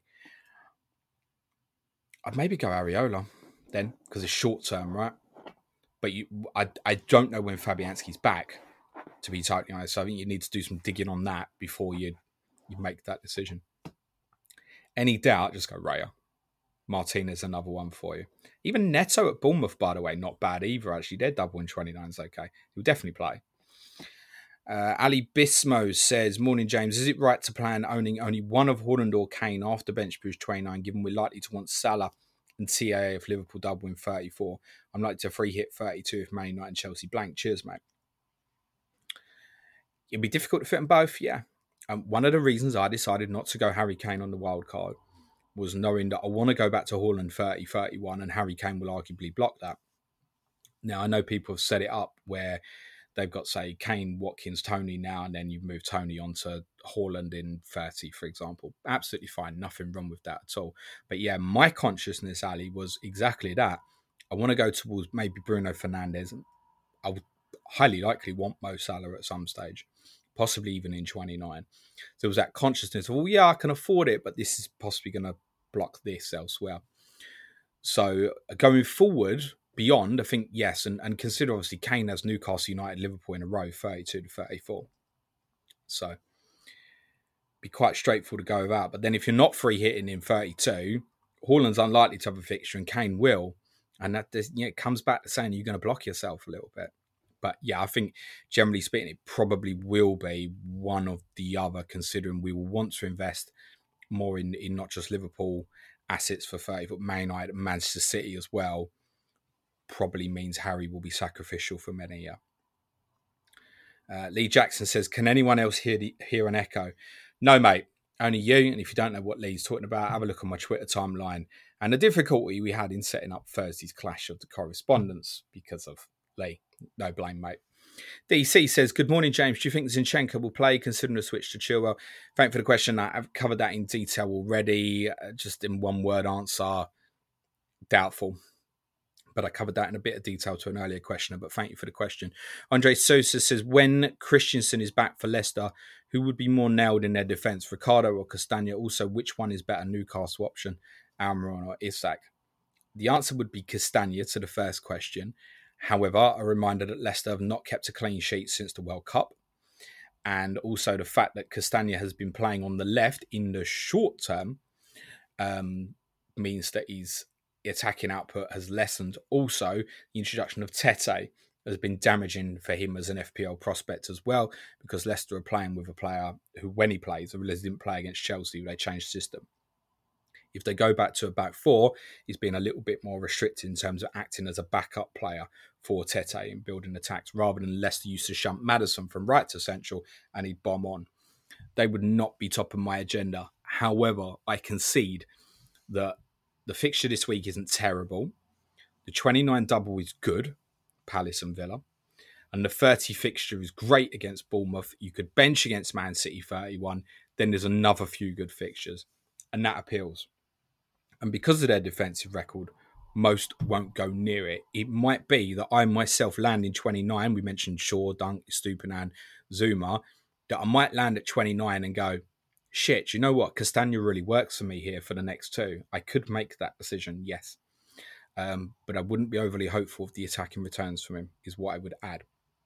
I'd maybe go Areola then, because it's short term, right? But you, I, I don't know when Fabianski's back, to be totally honest. So I think you need to do some digging on that before you, you make that decision. Any doubt, just go Raya. Martinez, another one for you. Even Neto at Bournemouth, by the way, not bad either, actually. Their double in twenty-nine is okay. He'll definitely play. Uh, Ali Bismo says, morning, James. Is it right to plan owning only one of Haaland or Kane after bench boost twenty-nine, given we're likely to want Salah and T A A if Liverpool double in thirty-four? I'm likely to free hit thirty-two if Man United and Chelsea blank. Cheers, mate. It'd be difficult to fit them both, yeah. Um, one of the reasons I decided not to go Harry Kane on the wild card was knowing that I want to go back to Haaland thirty thirty-one and Harry Kane will arguably block that. Now, I know people have set it up where they've got, say, Kane, Watkins, Tony now, and then you move Tony onto Haaland in thirty, for example. Absolutely fine. Nothing wrong with that at all. But yeah, my consciousness, Ali, was exactly that. I want to go towards maybe Bruno Fernandes. I would highly likely want Mo Salah at some stage, possibly even in twenty-nine. So there was that consciousness of, well, yeah, I can afford it, but this is possibly going to block this elsewhere. So going forward, beyond, I think, yes, and, and consider obviously Kane has Newcastle United, Liverpool in a row, thirty-two to thirty-four. So be quite straightforward to go without. But then if you're not free hitting in thirty-two, Haaland's unlikely to have a fixture and Kane will. And that you know, it comes back to saying you're going to block yourself a little bit. But yeah, I think generally speaking, it probably will be one of the other, considering we will want to invest more in, in not just Liverpool assets for thirty, but Man United and Manchester City as well. Probably means Harry will be sacrificial for many, yeah. Uh, Lee Jackson says, can anyone else hear the, hear an echo? No, mate, only you. And if you don't know what Lee's talking about, have a look on my Twitter timeline. And the difficulty we had in setting up Thursday's clash of the correspondence because of Lee. No blame, mate. D C says, good morning, James. Do you think Zinchenko will play, considering the switch to Chilwell? Thank you for the question. I've covered that in detail already. Uh, just in one word answer, doubtful. but I covered that in a bit of detail to an earlier questioner, but thank you for the question. Andre Sosa says, when Christensen is back for Leicester, who would be more nailed in their defence, Ricardo or Castagna? Also, which one is better, Newcastle option, Almiron or Isak? The answer would be Castagna to the first question. However, a reminder that Leicester have not kept a clean sheet since the World Cup. And also the fact that Castagna has been playing on the left in the short term um, means that his attacking output has lessened. Also, the introduction of Tete has been damaging for him as an F P L prospect as well, because Leicester are playing with a player who, when he plays, I realised didn't play against Chelsea, they changed system. If they go back to a back four, he's been a little bit more restricted in terms of acting as a backup player for Tete and building attacks, rather than Leicester used to shunt Maddison from right to central and he'd bomb on. They would not be top of my agenda. However, I concede that the fixture this week isn't terrible. The twenty-nine double is good, Palace and Villa. And the thirty fixture is great against Bournemouth. You could bench against Man City thirty-one. Then there's another few good fixtures. And that appeals. And because of their defensive record, most won't go near it. It might be that I myself land in twenty-nine. We mentioned Shaw, Dunk, Stupinan, Zuma. That I might land at twenty-nine and go, shit, you know what? Castagna really works for me here for the next two. I could make that decision, yes. Um, but I wouldn't be overly hopeful of the attacking returns from him, is what I would add.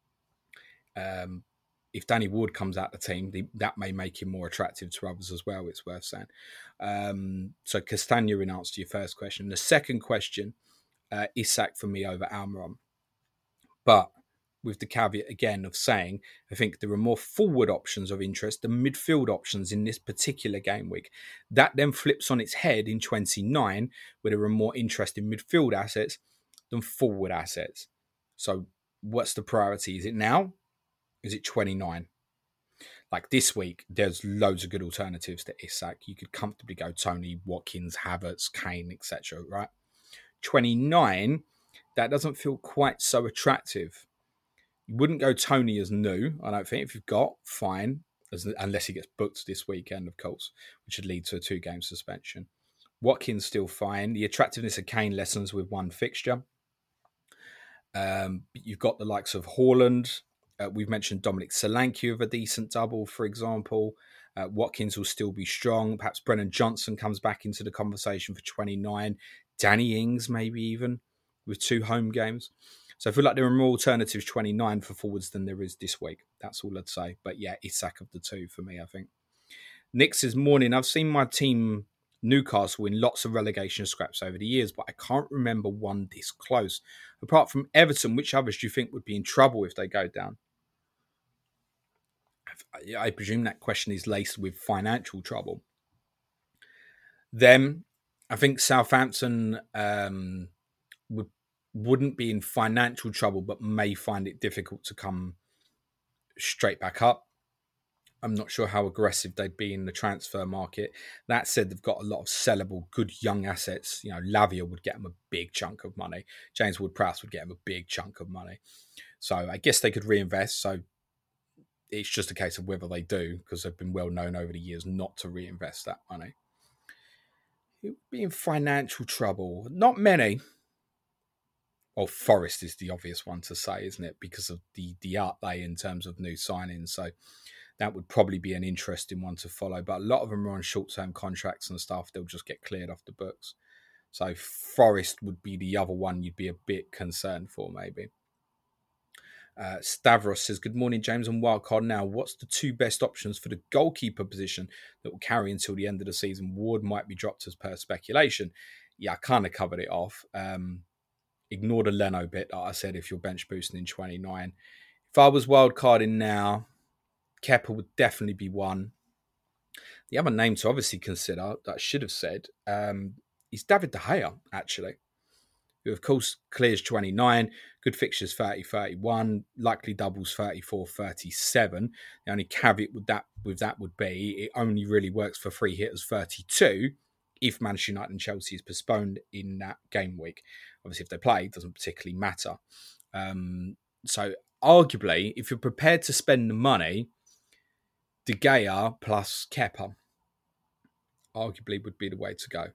Um, if Danny Ward comes out the team, the, that may make him more attractive to others as well, it's worth saying. Um, so Castagna in answer to your first question. The second question, uh, Isak for me over Almiron. But with the caveat again of saying, I think there are more forward options of interest than midfield options in this particular game week. That then flips on its head in twenty-nine, where there are more interesting midfield assets than forward assets. So what's the priority? Is it now? Is it twenty-nine? Like this week, there's loads of good alternatives to Isak. You could comfortably go Tony, Watkins, Havertz, Kane, et cetera. Right? twenty-nine, that doesn't feel quite so attractive. You wouldn't go Tony as new, I don't think. If you've got, fine, as, unless he gets booked this weekend, of course, which would lead to a two-game suspension. Watkins still fine. The attractiveness of Kane lessens with one fixture. Um, you've got the likes of Haaland. Uh, we've mentioned Dominic Solanke with a decent double, for example. Uh, Watkins will still be strong. Perhaps Brennan Johnson comes back into the conversation for twenty-nine. Danny Ings, maybe even, with two home games. So I feel like there are more alternatives twenty-nine for forwards than there is this week. That's all I'd say. But yeah, Isak of the two for me, I think. Nick says, morning, I've seen my team Newcastle win lots of relegation scraps over the years, but I can't remember one this close. Apart from Everton, which others do you think would be in trouble if they go down? I presume that question is laced with financial trouble. Then I think Southampton um, would, wouldn't be in financial trouble, but may find it difficult to come straight back up. I'm not sure how aggressive they'd be in the transfer market. That said, they've got a lot of sellable, good young assets. You know, Lavia would get them a big chunk of money. James Ward-Prowse would get them a big chunk of money. So I guess they could reinvest. So it's just a case of whether they do, because they've been well known over the years not to reinvest that money. It would be in financial trouble. Not many. Well, Forest is the obvious one to say, isn't it? Because of the, the outlay in terms of new signings. So that would probably be an interesting one to follow. But a lot of them are on short-term contracts and stuff. They'll just get cleared off the books. So Forest would be the other one you'd be a bit concerned for, maybe. Uh, Stavros says, good morning, James. On Wildcard now, what's the two best options for the goalkeeper position that will carry until the end of the season? Ward might be dropped as per speculation. Yeah, I kind of covered it off. Um, ignore the Leno bit that I said if you're bench boosting in twenty-nine. If I was wildcarding now, Kepa would definitely be one. The other name to obviously consider that I should have said um, is David De Gea, actually, who of course clears twenty-nine, good fixtures thirty thirty-one, likely doubles thirty-four thirty-seven. The only caveat with that with that would be it only really works for free hitters thirty-two if Manchester United and Chelsea is postponed in that game week. Obviously, if they play, it doesn't particularly matter. Um, so arguably, if you're prepared to spend the money, De Gea plus Kepa arguably would be the way to go.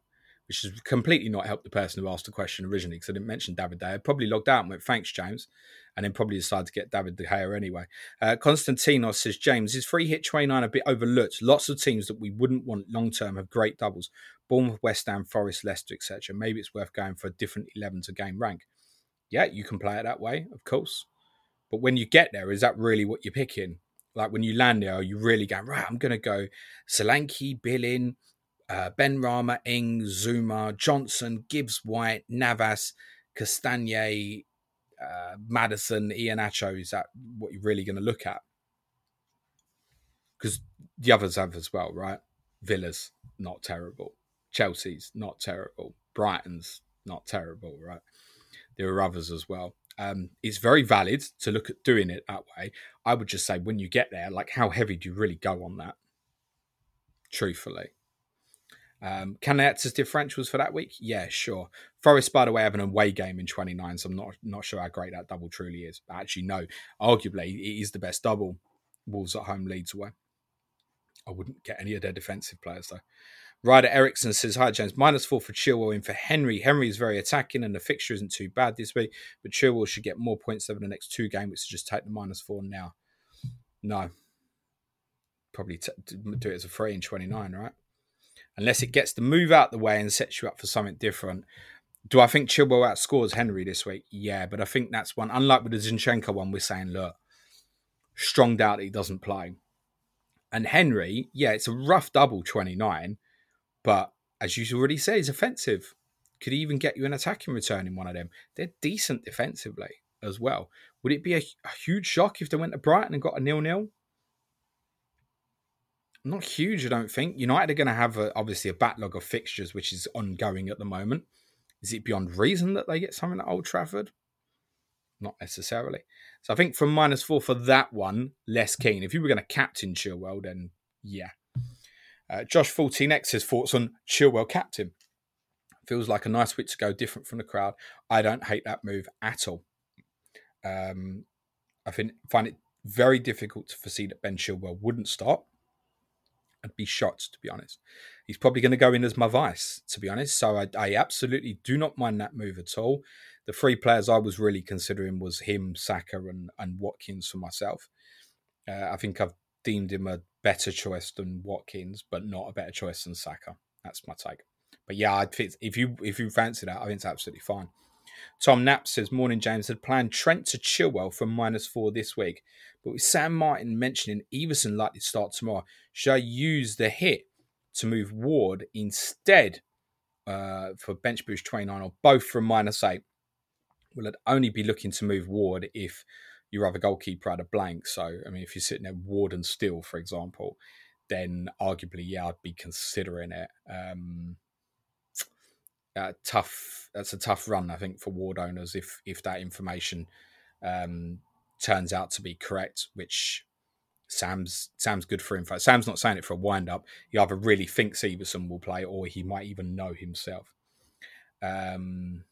which has completely not helped the person who asked the question originally because I didn't mention David De Gea. I probably logged out and went, thanks, James, and then probably decided to get David De Gea anyway. Uh, Konstantinos says, James, is free hit twenty-nine a bit overlooked? Lots of teams that we wouldn't want long-term have great doubles. Bournemouth, West Ham, Forest, Leicester, et cetera. Maybe it's worth going for a different eleven to gain rank. Yeah, you can play it that way, of course. But when you get there, is that really what you're picking? Like when you land there, are you really going, right, I'm going to go Solanke, Billing, uh, Ben Rama, Ings, Zuma, Johnson, Gibbs White, Navas, Castagne, uh, Madison, Iheanacho? Is that what you're really going to look at? Because the others have as well, right? Villa's not terrible. Chelsea's not terrible. Brighton's not terrible, right? There are others as well. Um, it's very valid to look at doing it that way. I would just say when you get there, like how heavy do you really go on that? Truthfully. Um, Canet's differentials for that week? Yeah, sure. Forest, by the way, have an away game in twenty-nine, so I'm not, not sure how great that double truly is. But actually, no. Arguably, it is the best double. Wolves at home, Leeds away. I wouldn't get any of their defensive players, though. Ryder Ericsson says, hi, James. Minus four for Chilwell in for Henry. Henry is very attacking and the fixture isn't too bad this week, but Chilwell should get more points over the next two games, which is just take the minus four now. No. Probably t- do it as a free in twenty-nine, right? Unless it gets the move out the way and sets you up for something different. Do I think Chilwell outscores Henry this week? Yeah, but I think that's one. Unlike with the Zinchenko one, we're saying, look, strong doubt he doesn't play. And Henry, yeah, it's a rough double twenty-nine. But as you already said, he's offensive. Could he even get you an attacking return in one of them? They're decent defensively as well. Would it be a, a huge shock if they went to Brighton and got a nil-nil? Not huge, I don't think. United are going to have, a, obviously, a backlog of fixtures, which is ongoing at the moment. Is it beyond reason that they get something at Old Trafford? Not necessarily. So I think from minus four for that one, less keen. If you were going to captain Chilwell, then yeah. Uh, Josh fourteen X says thoughts on Chilwell captain. Feels like a nice week to go different from the crowd. I don't hate that move at all. Um, I think, find it very difficult to foresee that Ben Chilwell wouldn't start. I'd be shocked, to be honest. He's probably going to go in as my vice, to be honest. So I, I absolutely do not mind that move at all. The three players I was really considering was him, Saka, and, and Watkins for myself. Uh, I think I've deemed him a better choice than Watkins, but not a better choice than Saka. That's my take. But yeah, I'd fit, if you if you fancy that, I think it's absolutely fine. Tom Knapp says, morning, James. Had planned Trent to Chilwell from minus four this week, but with Sam Martin mentioning Everson likely to start tomorrow, should I use the hit to move Ward instead uh, for bench boost twenty-nine or both from minus eight? Well, I'd only be looking to move Ward if your other goalkeeper had a blank. So, I mean, if you're sitting there Ward and Steele, for example, then arguably, yeah, I'd be considering it. Um, uh, tough. That's a tough run, I think, for Ward owners if if that information um, turns out to be correct, which Sam's Sam's good for info. Sam's not saying it for a wind-up. He either really thinks Everson will play or he might even know himself. Um,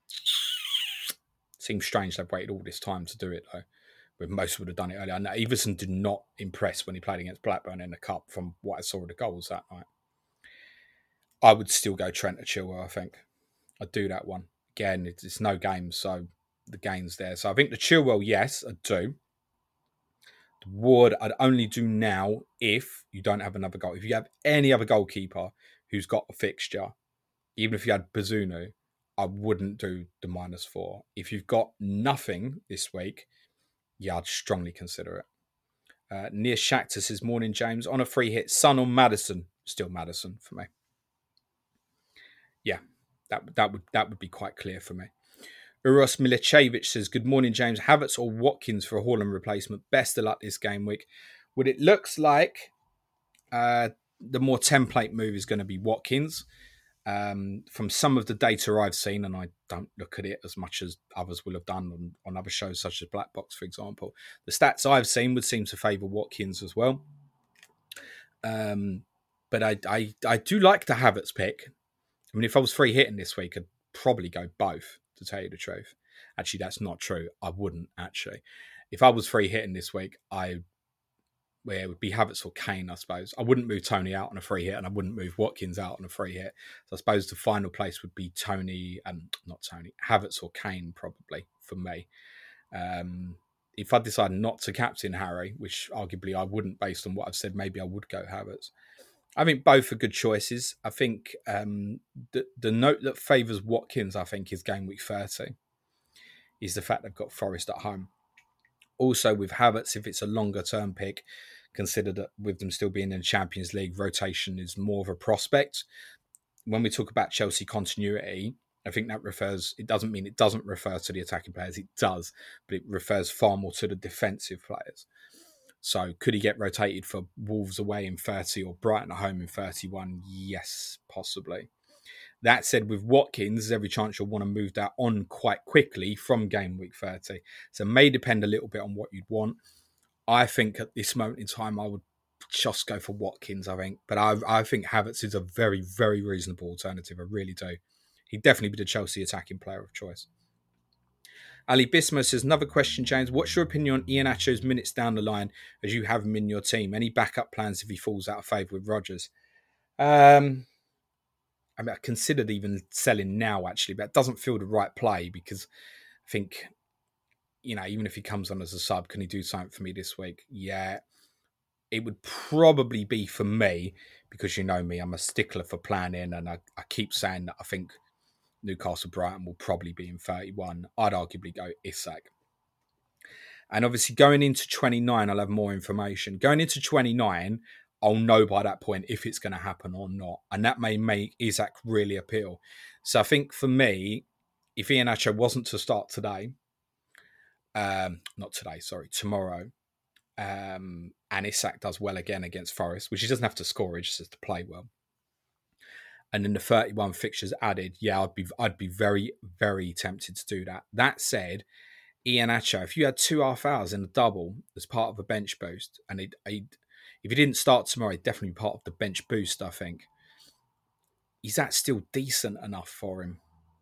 seems strange they've waited all this time to do it, though. But most would have done it earlier. And Everson did not impress when he played against Blackburn in the Cup from what I saw of the goals that night. I would still go Trent to Chilwell, I think. I'd do that one. Again, it's, it's no game, so the game's there. So I think the Chilwell, yes, I'd do. The Ward, I'd only do now if you don't have another goal. If you have any other goalkeeper who's got a fixture, even if you had Bazunu, I wouldn't do the minus four. If you've got nothing this week, yeah, I'd strongly consider it. Uh, Near Shakhtar says, morning, James. On a free hit, Son or Maddison? Still Maddison for me. Yeah, that, that would that would be quite clear for me. Uros Milicevic says, good morning, James. Havertz or Watkins for a Haaland replacement? Best of luck this game week. Well, it looks like uh, the more template move is going to be Watkins. Um, from some of the data I've seen, and I don't look at it as much as others will have done on, on other shows such as Black Box, for example, the stats I've seen would seem to favour Watkins as well. Um, but I, I I do like the Havertz pick. I mean, if I was free hitting this week, I'd probably go both, to tell you the truth. Actually, that's not true. I wouldn't, actually. If I was free hitting this week, I where it would be Havertz or Kane, I suppose. I wouldn't move Tony out on a free hit, and I wouldn't move Watkins out on a free hit. So I suppose the final place would be Tony, and um, not Tony, Havertz or Kane, probably, for me. Um, if I decide not to captain Harry, which arguably I wouldn't based on what I've said, maybe I would go Havertz. I think both are good choices. I think um, the, the note that favours Watkins, I think, is game week thirty, is the fact they've got Forest at home. Also, with Havertz, if it's a longer-term pick, consider that with them still being in the Champions League, rotation is more of a prospect. When we talk about Chelsea continuity, I think that refers, it doesn't mean it doesn't refer to the attacking players, it does, but it refers far more to the defensive players. So could he get rotated for Wolves away in thirty or Brighton at home in thirty-one? Yes, possibly. That said, with Watkins, there's every chance you'll want to move that on quite quickly from game week thirty. So it may depend a little bit on what you'd want. I think at this moment in time, I would just go for Watkins, I think. But I, I think Havertz is a very, very reasonable alternative. I really do. He'd definitely be the Chelsea attacking player of choice. Ali Bisma says, another question, James. What's your opinion on Iheanacho's minutes down the line as you have him in your team? Any backup plans if he falls out of favour with Rodgers? Um, I mean, I considered even selling now, actually, but it doesn't feel the right play because I think, you know, even if he comes on as a sub, can he do something for me this week? Yeah. It would probably be for me because, you know me, I'm a stickler for planning and I, I keep saying that I think Newcastle Brighton will probably be in thirty-one. I'd arguably go Isak. And obviously going into twenty-nine, I'll have more information. Going into twenty-nine, I'll know by that point if it's going to happen or not. And that may make Isak really appeal. So I think for me, if Iheanacho wasn't to start today, um, not today, sorry, tomorrow, um, and Isak does well again against Forest, which he doesn't have to score, he just has to play well. And then the thirty-one fixtures added, yeah, I'd be I'd be very, very tempted to do that. That said, Iheanacho, if you had two half hours in a double as part of a bench boost, and he'd, he'd, if he didn't start tomorrow, he'd definitely be part of the bench boost, I think. Is that still decent enough for him?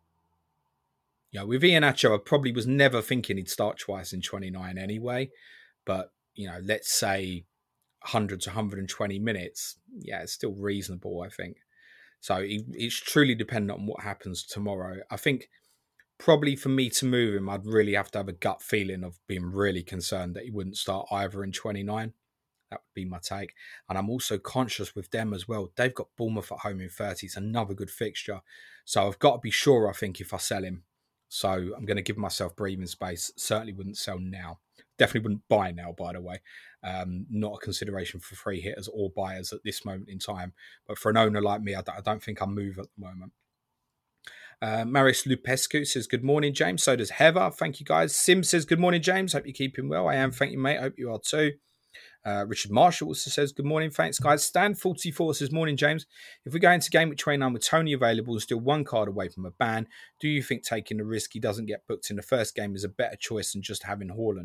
Yeah, you know, with Iheanacho, I probably was never thinking he'd start twice in twenty-nine anyway. But, you know, let's say one hundred to one hundred twenty minutes. Yeah, it's still reasonable, I think. So it's truly dependent on what happens tomorrow. I think probably for me to move him, I'd really have to have a gut feeling of being really concerned that he wouldn't start either in twenty-nine. That would be my take. And I'm also conscious with them as well. They've got Bournemouth at home in thirty. It's another good fixture. So I've got to be sure, I think, if I sell him. So I'm going to give myself breathing space. Certainly wouldn't sell now. Definitely wouldn't buy now, by the way. Um, not a consideration for free hitters or buyers at this moment in time. But for an owner like me, I don't, I don't think I'll move at the moment. Uh, Marius Lupescu says, good morning, James. So does Heather. Thank you, guys. Sim says, good morning, James. Hope you're keeping well. I am. Thank you, mate. Hope you are too. Uh, Richard Marshall also says, good morning. Thanks, guys. Stan forty-four says, morning, James. If we go into game week twenty-nine with Tony available and still one card away from a ban, do you think taking the risk he doesn't get booked in the first game is a better choice than just having Haaland?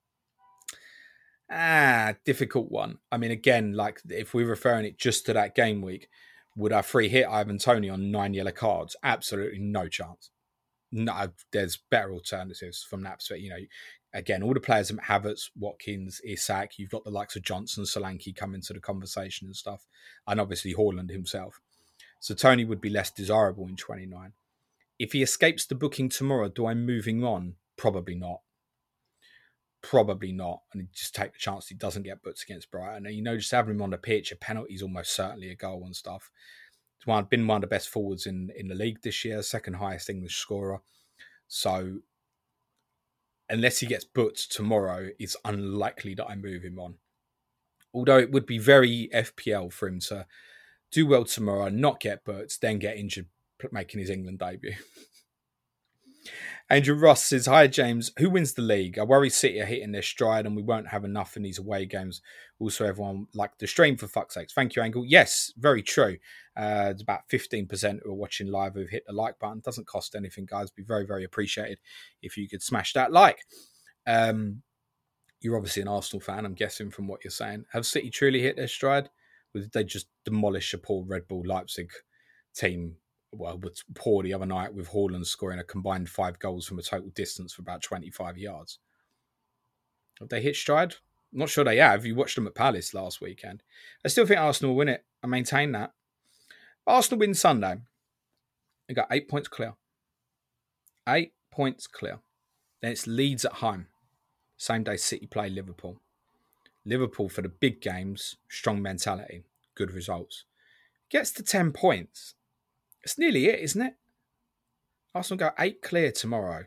Ah, difficult one. I mean, again, like if we're referring it just to that game week, would I free hit Ivan Toney on nine yellow cards? Absolutely no chance. No, there's better alternatives from that perspective. You know, again, all the players, Havertz, Watkins, Isak, you've got the likes of Johnson, Solanke come into the conversation and stuff, and obviously Haaland himself. So Toney would be less desirable in twenty-nine. If he escapes the booking tomorrow, do I move him on? Probably not. Probably not. And just take the chance he doesn't get booked against Brighton. And, you know, just having him on the pitch, a penalty is almost certainly a goal and stuff. He's one, been one of the best forwards in, in the league this year, second highest English scorer. So unless he gets booked tomorrow, it's unlikely that I move him on. Although it would be very F P L for him to do well tomorrow, not get booked, then get injured making his England debut. Andrew Ross says, hi, James. Who wins the league? I worry City are hitting their stride and we won't have enough in these away games. Also, everyone liked the stream, for fuck's sakes. Thank you, Angle. Yes, very true. Uh, it's about fifteen percent who are watching live who've hit the like button. It doesn't cost anything, guys. It'd be very, very appreciated if you could smash that like. Um, you're obviously an Arsenal fan, I'm guessing, from what you're saying. Have City truly hit their stride? Or did they just demolish a poor Red Bull Leipzig team? Well, was poor the other night with Haaland scoring a combined five goals from a total distance for about twenty-five yards. Have they hit stride? I'm not sure they have. You watched them at Palace last weekend. I still think Arsenal will win it. I maintain that. Arsenal win Sunday. They got eight points clear. Eight points clear. Then it's Leeds at home. Same day City play Liverpool. Liverpool for the big games, strong mentality, good results. Gets to ten points. It's nearly it, isn't it? Arsenal go eight clear tomorrow.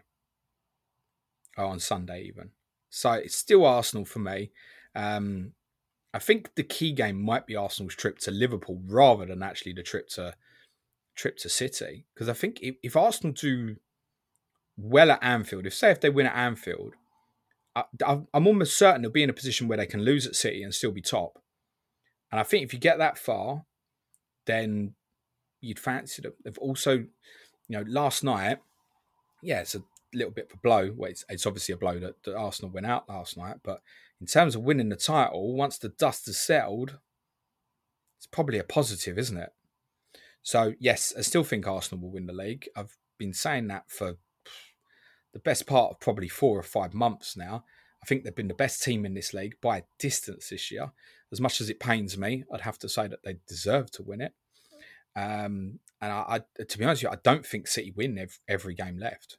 Oh, on Sunday even. So it's still Arsenal for me. Um, I think the key game might be Arsenal's trip to Liverpool rather than actually the trip to trip to City. Because I think if, if Arsenal do well at Anfield, if say if they win at Anfield, I, I'm almost certain they'll be in a position where they can lose at City and still be top. And I think if you get that far, then you'd fancy them. They've also, you know, last night, yeah, it's a little bit of a blow. Well, it's, it's obviously a blow that, that Arsenal went out last night. But in terms of winning the title, once the dust has settled, it's probably a positive, isn't it? So, yes, I still think Arsenal will win the league. I've been saying that for the best part of probably four or five months now. I think they've been the best team in this league by a distance this year. As much as it pains me, I'd have to say that they deserve to win it. Um, and I, I, to be honest with you, I don't think City win every, every game left,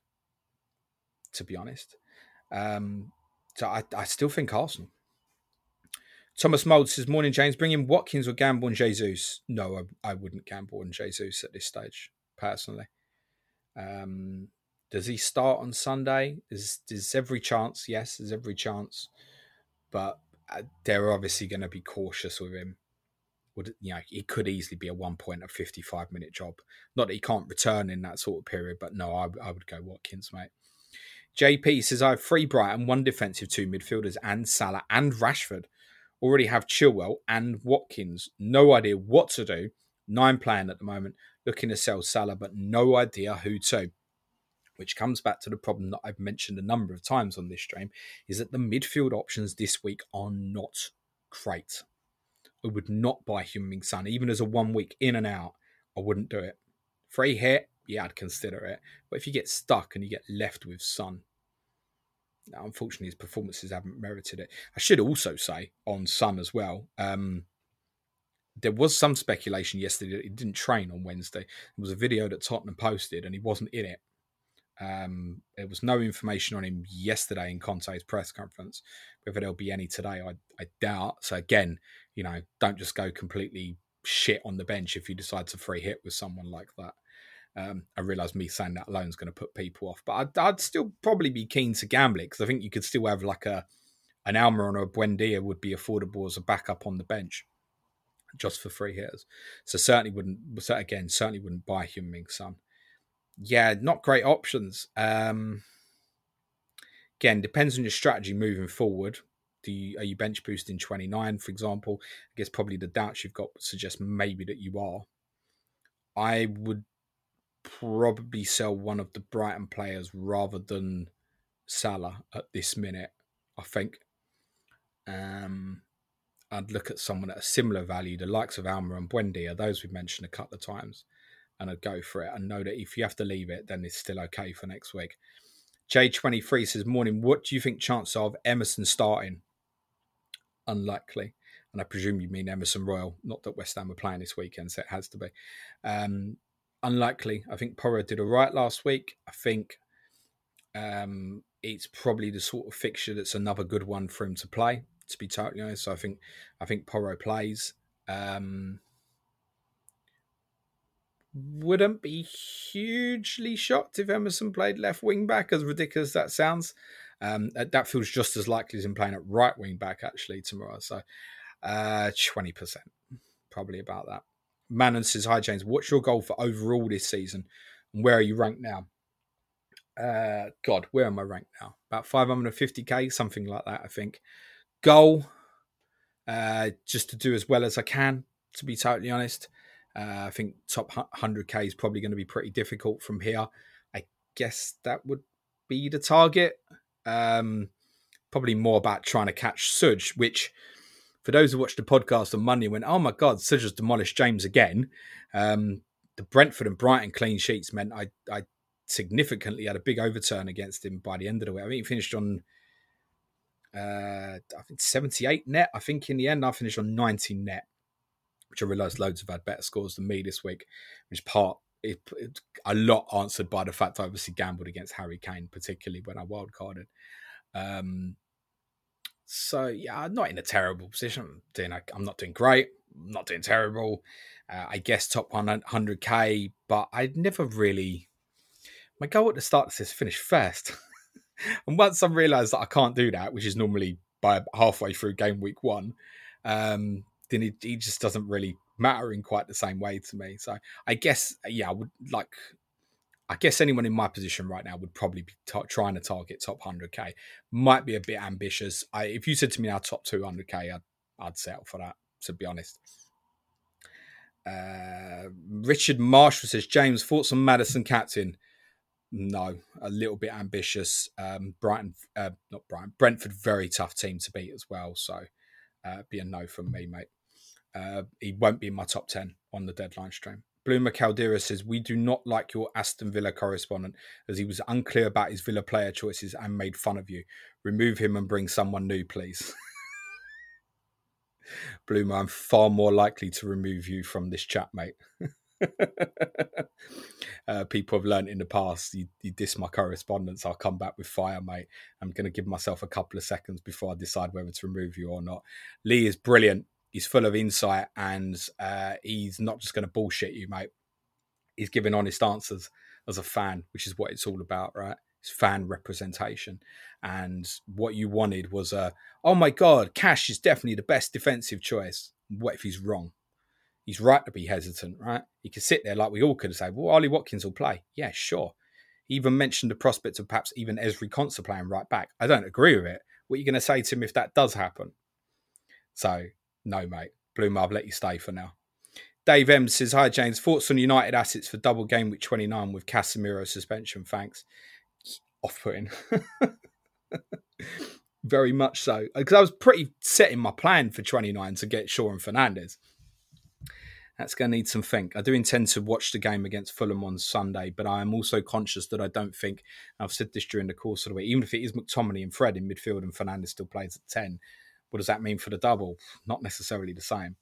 to be honest. Um, so I, I still think Arsenal. Thomas Mould says, morning, James. Bring in Watkins or gamble on Jesus? No, I, I wouldn't gamble on Jesus at this stage, personally. Um, does he start on Sunday? There's, there's every chance. Yes, there's every chance. But they're obviously going to be cautious with him. Would you know, it could easily be a one point of fifty-five minute job. Not that he can't return in that sort of period, but no, I, I would go Watkins, mate. J P says, I have three Brighton, one defensive, two midfielders, and Salah and Rashford. Already have Chilwell and Watkins. No idea what to do. Nine playing at the moment. Looking to sell Salah, but no idea who to. Which comes back to the problem that I've mentioned a number of times on this stream, is that the midfield options this week are not great. I would not buy Heung-min Son. Even as a one week in and out, I wouldn't do it. Free hit, yeah, I'd consider it. But if you get stuck and you get left with Son, now, unfortunately, his performances haven't merited it. I should also say on Son as well, um, there was some speculation yesterday that he didn't train on Wednesday. There was a video that Tottenham posted and he wasn't in it. Um, there was no information on him yesterday in Conte's press conference. Whether there'll be any today, I, I doubt. So again, you know, don't just go completely shit on the bench if you decide to free hit with someone like that. Um, I realise me saying that alone is going to put people off, but I'd, I'd still probably be keen to gamble it because I think you could still have like a an Almiron or a Buendia would be affordable as a backup on the bench just for free hitters. So certainly wouldn't, again, certainly wouldn't buy Heung-min Son. Yeah, not great options. Um, again, depends on your strategy moving forward. Do you, are you bench boosting twenty-nine, for example? I guess probably the doubts you've got would suggest maybe that you are. I would probably sell one of the Brighton players rather than Salah at this minute, I think. Um, I'd look at someone at a similar value, the likes of Almiron and Buendia, those we've mentioned a couple of times, and I'd go for it and know that if you have to leave it, then it's still okay for next week. J twenty-three says, morning, what do you think chances are of Emerson starting? Unlikely. And I presume you mean Emerson Royal, not that West Ham are playing this weekend, so it has to be. Um, unlikely. I think Porro did all right last week. I think um, it's probably the sort of fixture that's another good one for him to play, to be totally honest. So I think I think Porro plays. Um, wouldn't be hugely shocked if Emerson played left wing back, as ridiculous that sounds. Um, that feels just as likely as him playing at right wing back actually tomorrow. So uh, twenty percent, probably about that. Manon says, hi James, what's your goal for overall this season? And where are you ranked now? Uh, God, where am I ranked now? About five hundred fifty k, something like that, I think. Goal, uh, just to do as well as I can, to be totally honest. Uh, I think top one hundred k is probably going to be pretty difficult from here. I guess that would be the target. Um, probably more about trying to catch Sudge, which for those who watched the podcast on Monday went, oh my God, Sudge has demolished James again. Um, the Brentford and Brighton clean sheets meant I, I significantly had a big overturn against him by the end of the way. I think he finished on uh, I think seventy-eight net. I think in the end I finished on ninety net, which I realised loads have had better scores than me this week, which part it, it, a lot answered by the fact I obviously gambled against Harry Kane, particularly when I wildcarded. Um, so yeah, I'm not in a terrible position. I'm, doing, I'm not doing great. I'm not doing terrible. Uh, I guess top one hundred K, but I'd never really. My goal at the start is to finish first. And once I realised that I can't do that, which is normally by halfway through game week one, um, then it, it just doesn't really matter in quite the same way to me. So I guess, yeah, I would like, I guess anyone in my position right now would probably be t- trying to target top one hundred K. Might be a bit ambitious. I, if you said to me now top two hundred K, I'd, I'd settle for that, to be honest. Uh, Richard Marshall says, James, thoughts on Maddison captain? No, a little bit ambitious. Um, Brighton, uh, not Brighton, Brentford, very tough team to beat as well. So uh, be a no from me, mate. Uh, he won't be in my top ten on the deadline stream. Bloomer Caldera says, we do not like your Aston Villa correspondent as he was unclear about his Villa player choices and made fun of you. Remove him and bring someone new, please. Bloomer, I'm far more likely to remove you from this chat, mate. uh, people have learned in the past, you, you diss my correspondence, I'll come back with fire, mate. I'm going to give myself a couple of seconds before I decide whether to remove you or not. Lee is brilliant. He's full of insight, and uh, he's not just going to bullshit you, mate. He's giving honest answers as a fan, which is what it's all about, right? It's fan representation. And what you wanted was a, oh my God, Cash is definitely the best defensive choice. What if he's wrong? He's right to be hesitant, right? He could sit there like we all could have said, well, Ollie Watkins will play. Yeah, sure. He even mentioned the prospect of perhaps even Ezri Konsa playing right back. I don't agree with it. What are you going to say to him if that does happen? So, no, mate. Bloom, I'll let you stay for now. Dave M says, hi, James. Thoughts on United assets for double game week twenty-nine with Casemiro suspension? Thanks. Off-putting. Very much so. Because I was pretty set in my plan for twenty-nine to get Shaw and Fernandes. That's going to need some think. I do intend to watch the game against Fulham on Sunday, but I am also conscious that I don't think, I've said this during the course of the week, even if it is McTominay and Fred in midfield and Fernandes still plays at ten, what does that mean for the double? Not necessarily the same.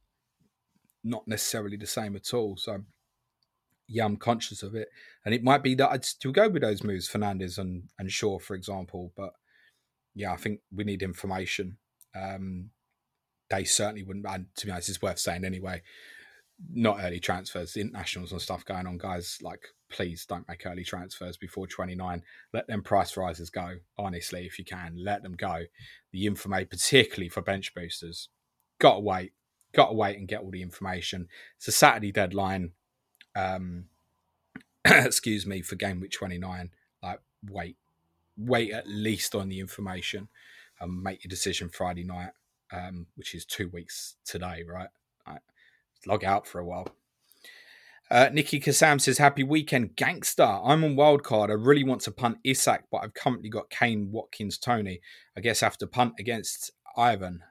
Not necessarily the same at all. So, yeah, I'm conscious of it. And it might be that I'd still go with those moves, Fernandes and, and Shaw, for example. But, yeah, I think we need information. Um, they certainly wouldn't, and to be honest, it's worth saying anyway, not early transfers, internationals and stuff going on, guys. Like, please don't make early transfers before twenty-nine. Let them price rises go. Honestly, if you can, let them go. The information, particularly for bench boosters, got to wait. Got to wait and get all the information. It's a Saturday deadline. Um, excuse me, for game week twenty-nine. Like, wait. Wait at least on the information and make your decision Friday night, um, which is two weeks today, right? Right. Log out for a while. Uh, Nikki Kassam says, happy weekend, gangster. I'm on wildcard. I really want to punt Isak, but I've currently got Kane, Watkins, Tony. I guess I have to punt against Ivan.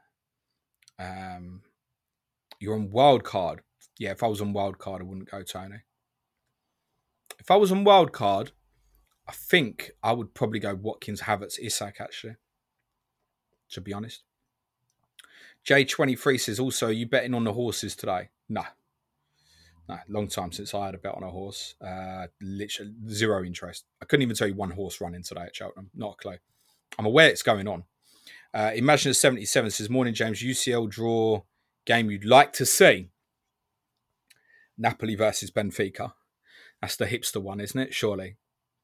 Um, you're on wildcard. Yeah, if I was on wildcard, I wouldn't go Tony. If I was on wildcard, I think I would probably go Watkins, Havertz, Isak, actually. To be honest. J twenty-three says, also, are you betting on the horses today? No. No, long time since I had a bet on a horse. Uh, literally zero interest. I couldn't even tell you one horse running today at Cheltenham. Not a clue. I'm aware it's going on. Uh, Imagine seventy-seven says, morning, James. U C L draw game you'd like to see. Napoli versus Benfica. That's the hipster one, isn't it? Surely.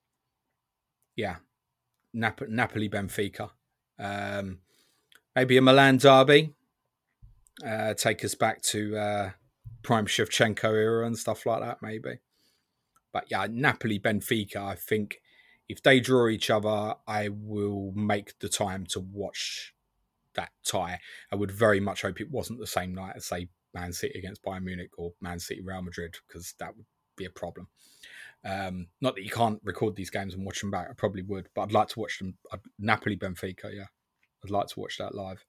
Yeah. Nap- Napoli, Benfica. Um, maybe a Milan derby. Uh, take us back to uh, prime Shevchenko era and stuff like that, maybe. But yeah, Napoli, Benfica, I think if they draw each other, I will make the time to watch that tie. I would very much hope it wasn't the same night as, say, Man City against Bayern Munich or Man City, Real Madrid, because that would be a problem. Um, not that you can't record these games and watch them back. I probably would, but I'd like to watch them. I'd, Napoli, Benfica, yeah. I'd like to watch that live.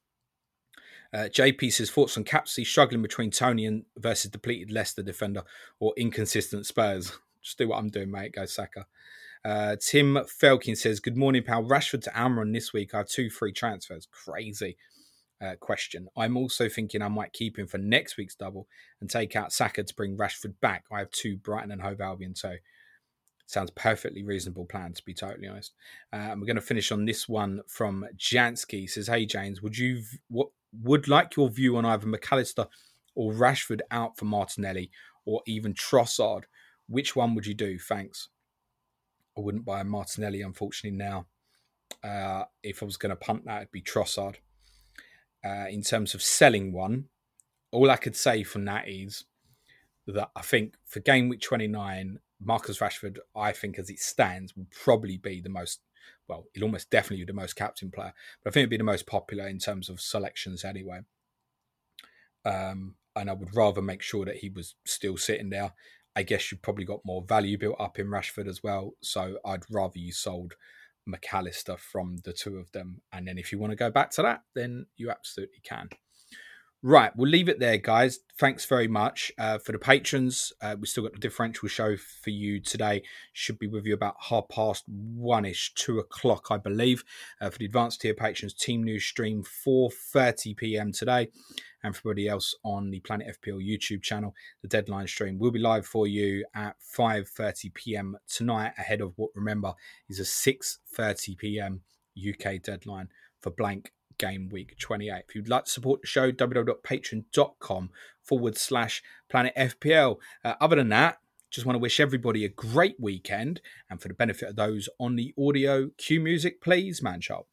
Uh, J P says, thoughts on Capsy struggling between Tony and versus depleted Leicester defender or inconsistent Spurs. Just do what I'm doing, mate. Go Saka. Uh, Tim Felkin says, good morning, pal. Rashford to Almiron this week. I have two free transfers. Crazy uh, question. I'm also thinking I might keep him for next week's double and take out Saka to bring Rashford back. I have two Brighton and Hove Albion, so sounds perfectly reasonable plan, to be totally honest. Uh, and we're going to finish on this one from Jansky. He says, hey, James, would you what would like your view on either McAllister or Rashford out for Martinelli or even Trossard? Which one would you do? Thanks. I wouldn't buy Martinelli, unfortunately, now. Uh, if I was going to punt that, it'd be Trossard. Uh, in terms of selling one, all I could say from that is that I think for game week twenty-nine, Marcus Rashford, I think as it stands, will probably be the most, well, he'll almost definitely be the most captain player, but I think it'd be the most popular in terms of selections anyway. Um, and I would rather make sure that he was still sitting there. I guess you've probably got more value built up in Rashford as well. So I'd rather you sold McAllister from the two of them. And then if you want to go back to that, then you absolutely can. Right, we'll leave it there, guys. Thanks very much. Uh, for the patrons, uh, we've still got the differential show for you today. Should be with you about half past one-ish, two o'clock, I believe. Uh, for the advanced tier patrons, Team News stream, four thirty p.m. today. And for everybody else on the Planet F P L YouTube channel, the deadline stream will be live for you at five thirty p.m. tonight, ahead of what, remember, is a six thirty p.m. U K deadline for blank game week twenty-eight. If you'd like to support the show, www.patreon.com forward slash Planet FPL. Uh, other than that, just want to wish everybody a great weekend. And for the benefit of those on the audio, cue music, please, Manchild.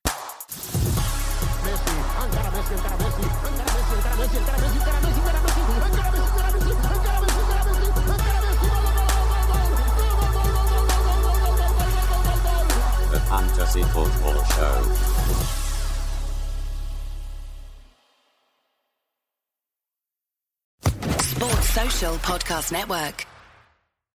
The Fantasy Football Show. Sports Social Podcast Network.